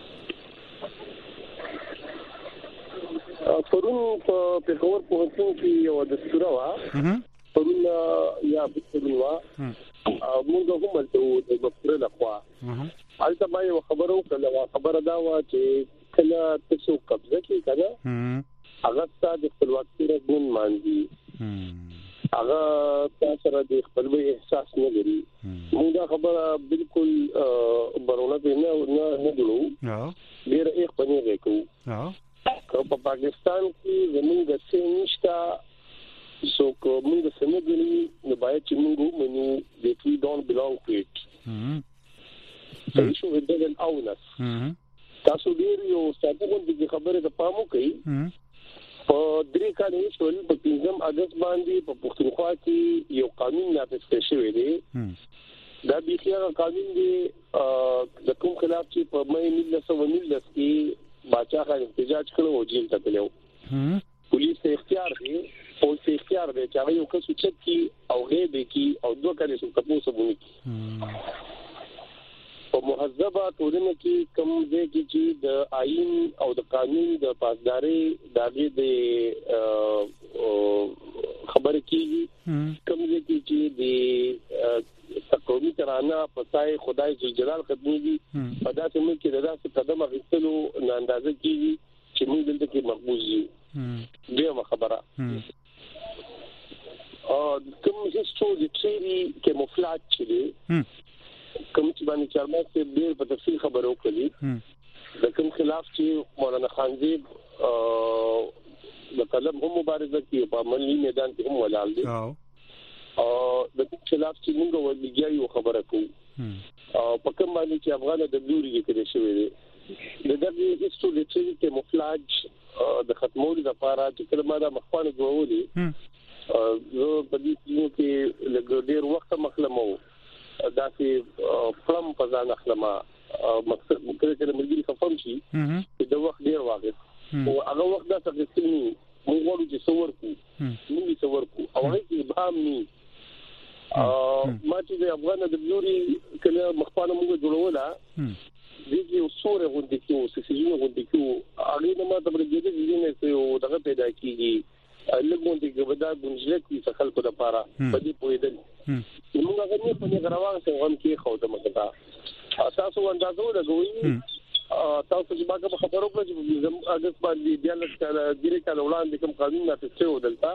پرون په پیښور پوهنتون کې یو دستور و، پرون یا پرون و موږ هم ته د مفکر لخوا حالت ما یو خبرو کله خبره دا و چې کله تاسو قبضه کې کړه هغه ستاسو د خپلواکۍ رګون مانځي، هغه تاسو را د خپلوي احساس نه لري. موږ دا خبره بالکل برونه نه نه جوړو، ډیر یې خپلې وکړو. په پاکستان کې زموږ څه نشته، so موږ سمګنی نو باید چې موږ منو that we don't belong to it. so issue with them and owners. تاسو ډیر یو ستاسو د خبره د پامو کوي. په درې کال شول په پنځم اگست باندې په پښتونخوا کې یو قانون نافذ شوی دی. دا د خیاغه قانون دی د کوم خلاف چې په مې ملت سو ملت کې باچا خان احتجاج کړو او جیل ته تلو. پولیس اختیار دی، پولیس اختیار دی چې هغه یو کس چت کی او غیب کی او دوه کله څه تاسو بونی. په په مهذبه ټولنه کې کوم ځای کې چې د آئین او د قانون د پاسداري دغه د خبرې کیږي کوم ځای کې چې د قومي ترانه پسای خدای ذل جلال ختميږي په داسې ملک کې داسې قدم اخیستلو نه اندازه کیږي چې موږ دلته کې مقبوض یو دغه خبره او کوم هیستوري تریری کیموفلاج چې کوم چې باندې چارمه ته ډېر په تفصیل خبرو کړي د کوم خلاف چې مولانا خانزیب د قلم هم مبارزه کوي په عملی میدان کې هم ولال دي او د خلاف چې موږ ولګیاو خبره کوو او په کوم باندې چې افغان د دوری کې کېږي شوی دی د دغه هیستوري تریری کیموفلاج د ختمولو لپاره چې کلمه د مخفانه جوړولې زه په دې کې لږ ډېر وخت مخلمو دا چې فلم په ځان اخلمه مقصد کله کله ملګری خفم شي چې د وخت ډېر واغې او هغه وخت دا څه ستنی موږ ورو چې څور کو موږ څور کو او هغه ابهام ني ما چې د افغان د بلوري کله مخفانه موږ جوړولا دغه اصول غوډه کې او سيزونه غوډه کې هغه نه ماته بل دې دې نه څه او دغه پیدا کیږي لګون دي ګبدا ګنجله کې څخل کو د پاره په دې پویدل موږ هغه نه په غراوان څنګه هم کې خو د مکتا تاسو اندازو لګوي تاسو چې باګه خبرو کړو چې اگست باندې بیا لږ ډیره کال وړاندې کوم قانون نه څه ودلتا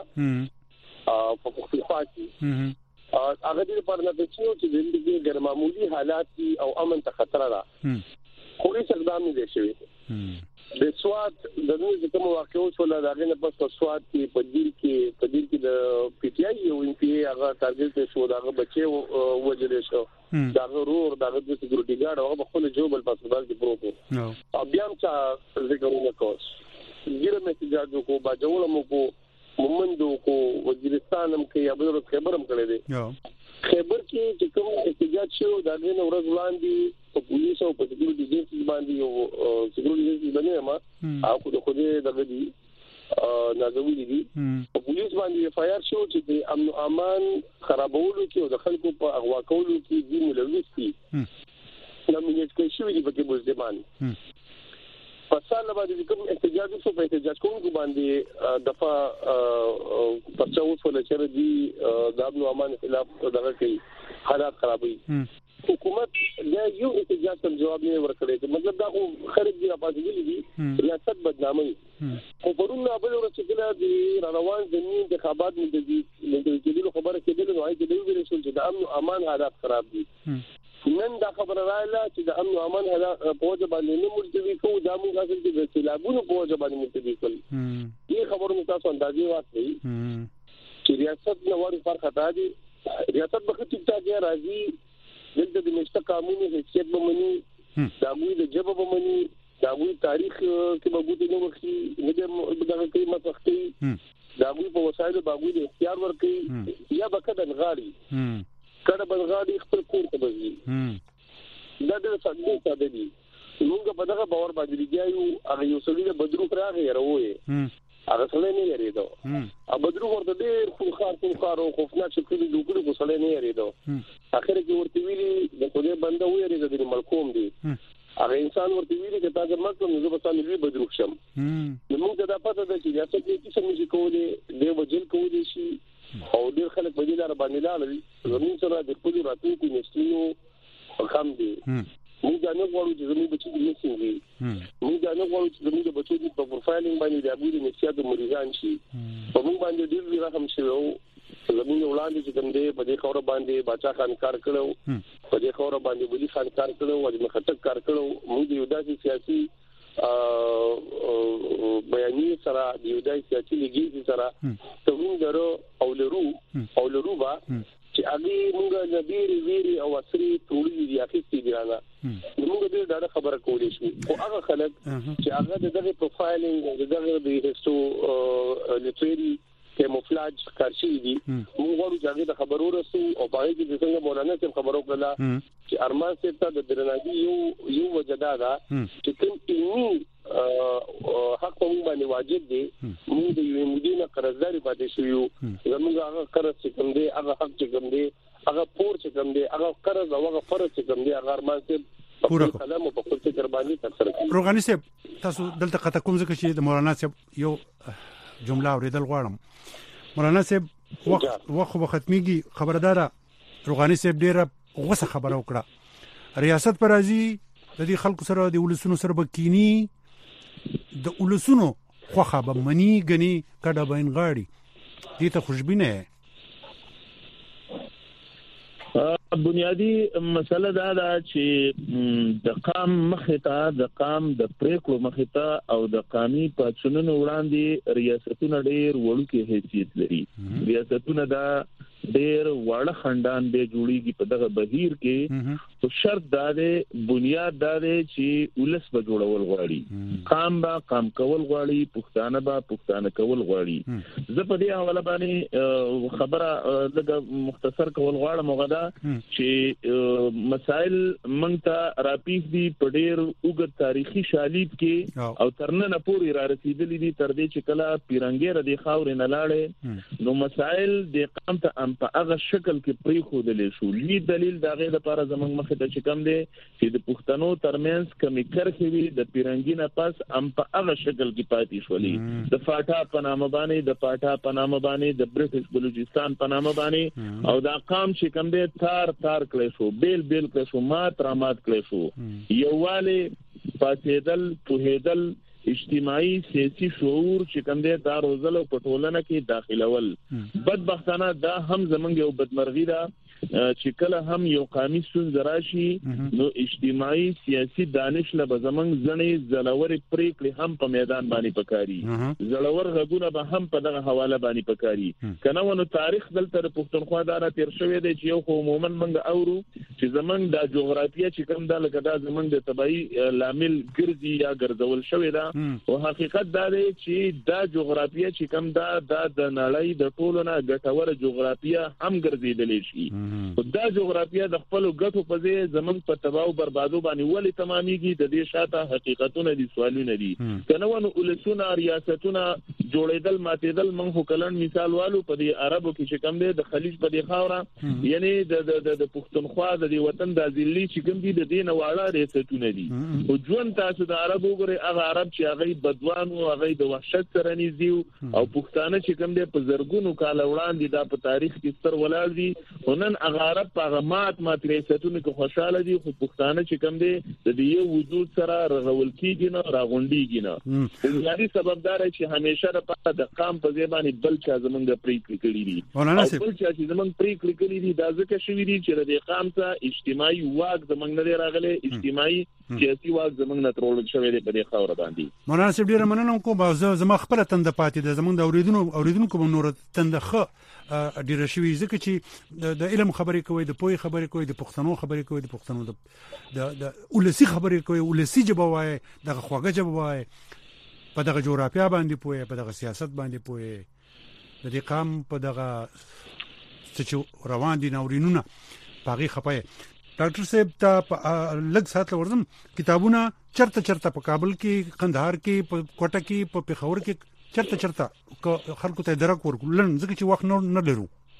په پښتونخوا کې هغه دې پر نه چې چې د دې ګرمامولي حالات او امن ته خطر را خو هیڅ اقدام نه دی شوی د سواد د نوې کوم واقعو څول داغه نه پس سواد کې په دې کې په دې کې د پی ټ آی او ان پی هغه ټارګټ شو داغه بچي وجل شو داغه رور داغه د سکیورټي ګارد هغه په خپل جوبل پاسدار کې پروت او بیا هم څه ذکر وکړ ګیره میسجاد کو باجول مو کو مومندو کو وزیرستان هم کې ابو خبرم کړی دی خبر کې چې کوم احتجاج شو داغه نو ورځ وړاندې په پولیس او په سکیورټي ایجنسی باندې او سکیورټي ایجنسی باندې ما او کو د خوده دغه دي نازوي دي په پولیس باندې اف آی آر شو چې د امن امان خرابولو کې او د خلکو په اغوا کولو کې دي ملوث دي نو موږ کې شو دي په کې بوزدمان فصل باندې کوم احتجاج شو په احتجاج کوونکو باندې دفعه پرچاوس ولا چر دي د امن امان خلاف دغه کوي حالات خرابوي حکومت دا یو احتجاج ته جواب نه ورکړي مطلب دا خو خرج دی راپاتېږي دي ریاست بدنامي خو پرونه بل ورځ کې د روان زمين انتخابات مددي د خبره کېدل نو هغه د ویل شو چې د امن امان حالات خراب دي نن دا خبره رااله چې د امن امان حالات په وجه باندې نه مرتبي کوو دا موږ اصل کې د سیلابونو په وجه باندې مرتبي کړل دې خبرو تاسو اندازې واخلئ چې ریاست نو ور فرق خطا دي ریاست به ټیک ټاک راځي دلته د مشته قانوني حیثیت به مني دا موږ د جبه به مني دا موږ تاریخ کې به ګوتې نو وخی نه دغه کې متختی دا موږ په وسایلو باندې د اختیار ورکړي یا به کډن غاړي کډه بنغاړي خپل کور ته بځي دا د څنګه ساده دي موږ په دغه باور باندې لګیاو هغه یو څه د بدرو راغی راوي هغه څه نه یریدو ا بدرو ورته ډېر خو خار خو خار او خوفناک شکل د وګړو کو څه نه یریدو اخر کې ورته ویلي د خوده بنده وېری د ملکوم دي هغه انسان ورته ویلي چې تاسو مرګ نو زه به تاسو لوي بدرو شم نو موږ دا پته ده چې تاسو کې څه نشي کولای دی وجل کولای شي او ډېر خلک په دې لار باندې لاړل زمين سره د خپل راتلونکو نسلونو خام دي موږ دا نه غواړو چې زموږ بچي دې نسي موږ دا نه غواړو چې زموږ بچي دې په پروفایلینګ باندې د ابو دې نسيات مریضان شي په موږ باندې ډېر رحم شوی او زموږ وړاندې چې کوم دې په دې خبره باندې بچا خان کار کړو په دې خبره باندې ولي خان کار کړو او د مخاطب کار کړو موږ یو داسې سیاسي بیانیه سره د یو داسې سیاسي لګي سره ته موږ درو او لرو او لرو با چې هغه موږ نبیری ویری او اسري ټولې دي اخیستي دي راغله موږ دې دا خبره کولې شو او هغه خلک چې هغه دغه پروفایلینګ دغه د هیستو لټری کیموفلاج کارشي دي موږ غواړو چې هغه خبرو رسو او پای کې څنګه مولانا څخه خبرو کړلا چې ارمان سیتا د درنادي یو یو وجدا دا چې کوم علمي حق مو باندې واجب دي موږ د یو مدینه قرضداري پاتې شو یو زموږ هغه قرض چې کوم دی هغه حق چې کوم دی هغه پور چې کوم دی هغه قرض او هغه فرض چې کوم دی هغه ارمان سیتا پورا قلم او په خپل فکر باندې تر سره روغاني صاحب تاسو دلته قطه کوم ځکه چې د مولانا صاحب یو جمله اوریدل غواړم. مولانا صاحب وخت وخت ختميږي خبردار روغاني صاحب ډیره غوسه خبره وکړه ریاست پر راځي د دې خلکو سره د ولسونو سره بکینی د ولسونو خوخه به منی غني کډه بین غاړي دې ته خوشبینه بنیادی مسله دا ده چې د قام مخته د قام د پریکړو مخته او د قامي پاتشونونو وړاندې ریاستونه ډېر وړوکی حیثیت لري. ریاستونه دا ډېر وړ خندان به جوړیږي په دغه بهیر کې او شرط دا ده بنیاد دا ده چې ولس به جوړول غواړي قام به قام کول غواړي پښتانه به پښتانه کول غواړي. زه په دې حواله باندې خبره دغه مختصر کول غواړم غدا چې مسائل مونږ ته راپیښ دي په ډېر اوږد تاریخي شالید کې او ترنه پورې را رسیدلې دي تر دې چې کله پیرنګیر د خاورې نه لاړې نو مسائل د قام ته په هغه شکل کې پری خودلې شو. لی دلیل دا غي لپاره زمنګ مخه ته چې کم دي چې د پښتنو ترمنځ کمی کرخي وي د پیرنګینه پاس ام په هغه شکل کې پاتې شولې د فاټا په نامه باندې د پاټا په نامه باندې د بریټش بلوچستان په نامه باندې او دا قام چې کم دي تار تار کړی شو بیل بیل کړی شو مات را مات کړی شو. یواله پاتېدل پوهېدل اجتماعي سیاسي شعور چې کوم دی دا روزل او پټولنه کې داخلول بدبختانه دا هم زمونږ یو بدمرغي ده چې کله هم یو قومي ستونزه راشي نو اجتماعي سیاسي دانش له زمونږ ځنې زلور پریکړې هم په میدان باندې پکاري زلور غږونه به هم په دغه حواله باندې پکاري کنه ونو تاریخ دلته پښتونخوا دا را تیر شوی دی چې یو عموما موږ اورو چې زمونږ د جغرافیه چې کوم د لکه دا زمونږ د تبعي لامل ګرځي یا ګرځول شوی دا او حقیقت دا دی چې دا جغرافیه چې کوم دا د نړۍ د ټولو نه ګټوره جغرافیه هم ګرځیدلې شي دا جغرافیه د خپل ګټو په ځای زمونږ په تباہ او بربادو باندې ولې تمامېږي د دې شاته حقیقتونه دي سوالونه دي کنه ونه ولسونه ریاستونه جوړېدل ماتېدل موږ کلن مثال والو په دې عربو کې چې کوم دی د خلیج په دې خاوره یعنی د د پښتونخوا د دې وطن د ځلې چې کوم دي د دې نه واړه ریاستونه دي او ژوند تاسو د عربو ګره هغه عرب چې هغه بدوانو هغه د وحشت سره نږدې او پښتانه چې کوم دی په زرګونو کال وړاندې دا په تاریخ کې ستر ولاړ دي ونن هغه عرب په مات مات ریاستونو کې خوشاله دي خو پښتانه چې کوم دی د دې یو وجود سره رغول کیږي نه راغونډيږي نه بنیادی سبب دا دی چې همیشه د د قام په ځای باندې بل چا زمونږ پریکړې کړې دي او بل چا چې زمونږ پریکړې کړې دي دا ځکه شوی دي چې د قام ته اجتماعي واک زمونږ نه راغلي اجتماعي سیاسي واک زمونږ نه ترول شوی دی په دې خاور باندې. مولانا صاحب ډیر مننه کوم زما خپل تند پاتې د زمونږ د اوریدونکو اوریدونکو په نور تندخه ډیر شوی ځکه چې د علم خبرې کوي د پوهې خبرې کوي د پښتنو خبرې کوي د پښتنو د د ولسی خبرې کوي ولسی جبه وای د خواږه جبه وای په دغه جغرافیا باندې پوهه په دغه سیاست باندې پوهه د دې قام په دغه چې روان دي نورینونه پاغي خپای. ډاکټر صاحب ته لږ سات ورزم کتابونه چرته چرته په کابل کې قندهار کې په کوټه کې په پېښور کې چرته چرته خلکو ته درک ورکولن ځکه چې وخت نه لرو.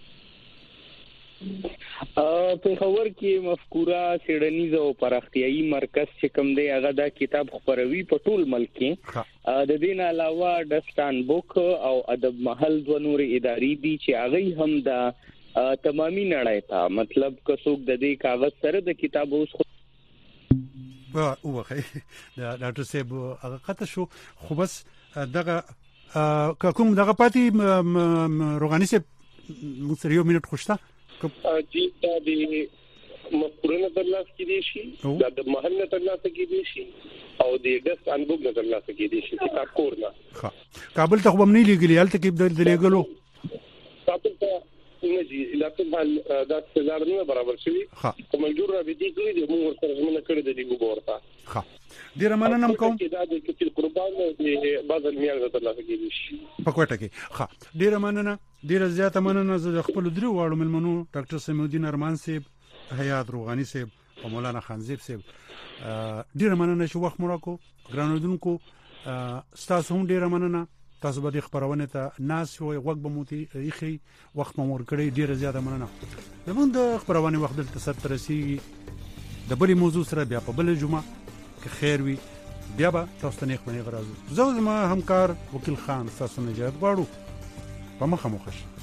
په خبر کې مفکوره سیډنیز او پراختیايي مرکز چې کوم دی هغه دا کتاب خبروي په ټول ملک کې د دین علاوه دستان بوک او ادب محل د نور اداري دي چې هغه هم دا تمامي نړۍ ته مطلب کڅوک د دې کاغذ سره د کتاب اوس وا اوخه دا ډاکټر صاحب هغه قطه شو خو بس دغه کوم دغه پاتې روغاني صاحب مستریو منټ خوشته جی دا د مفکورونه ترلاسه کیدي شي دا د محل نه ترلاسه کیدي شي او د دست انبوګ نه ترلاسه کیدي شي کتاب کورنا ها کابل ته خو باندې لګلی الته کې د لګلو کابل ته نجی لکه دا څلور نه برابر شي کوم جوړ را دي کړی د موږ سره زمونه کړی د دې ګورتا ها ډیر مننه کوم دا د کتل قربان د بازار میار ترلاسه کیدي شي په کوټه کې ها ډیر مننه ډیر زیاته مننه زه خپل درو واړو ملمنو ډاکټر سمیدین ارمان صاحب حیات روغانی صاحب او مولانا خانزیب صاحب ډیر مننه چې وخت مو راکو ګرانودونکو تاسو هم ډیر مننه تاسو به د خبرونه ته ناس وي وګ به موتی یخي وخت مو ور کړی ډیر زیاته مننه زمونږ د خبرونه وخت دلته سر ترسي د بلې موضوع سره بیا په بل جمعه که خیر وي بیا به تاسو ته نیک منې غراځو. زه زما همکار وکیل خان تاسو نه جهاد غواړو په مخه مو خوش.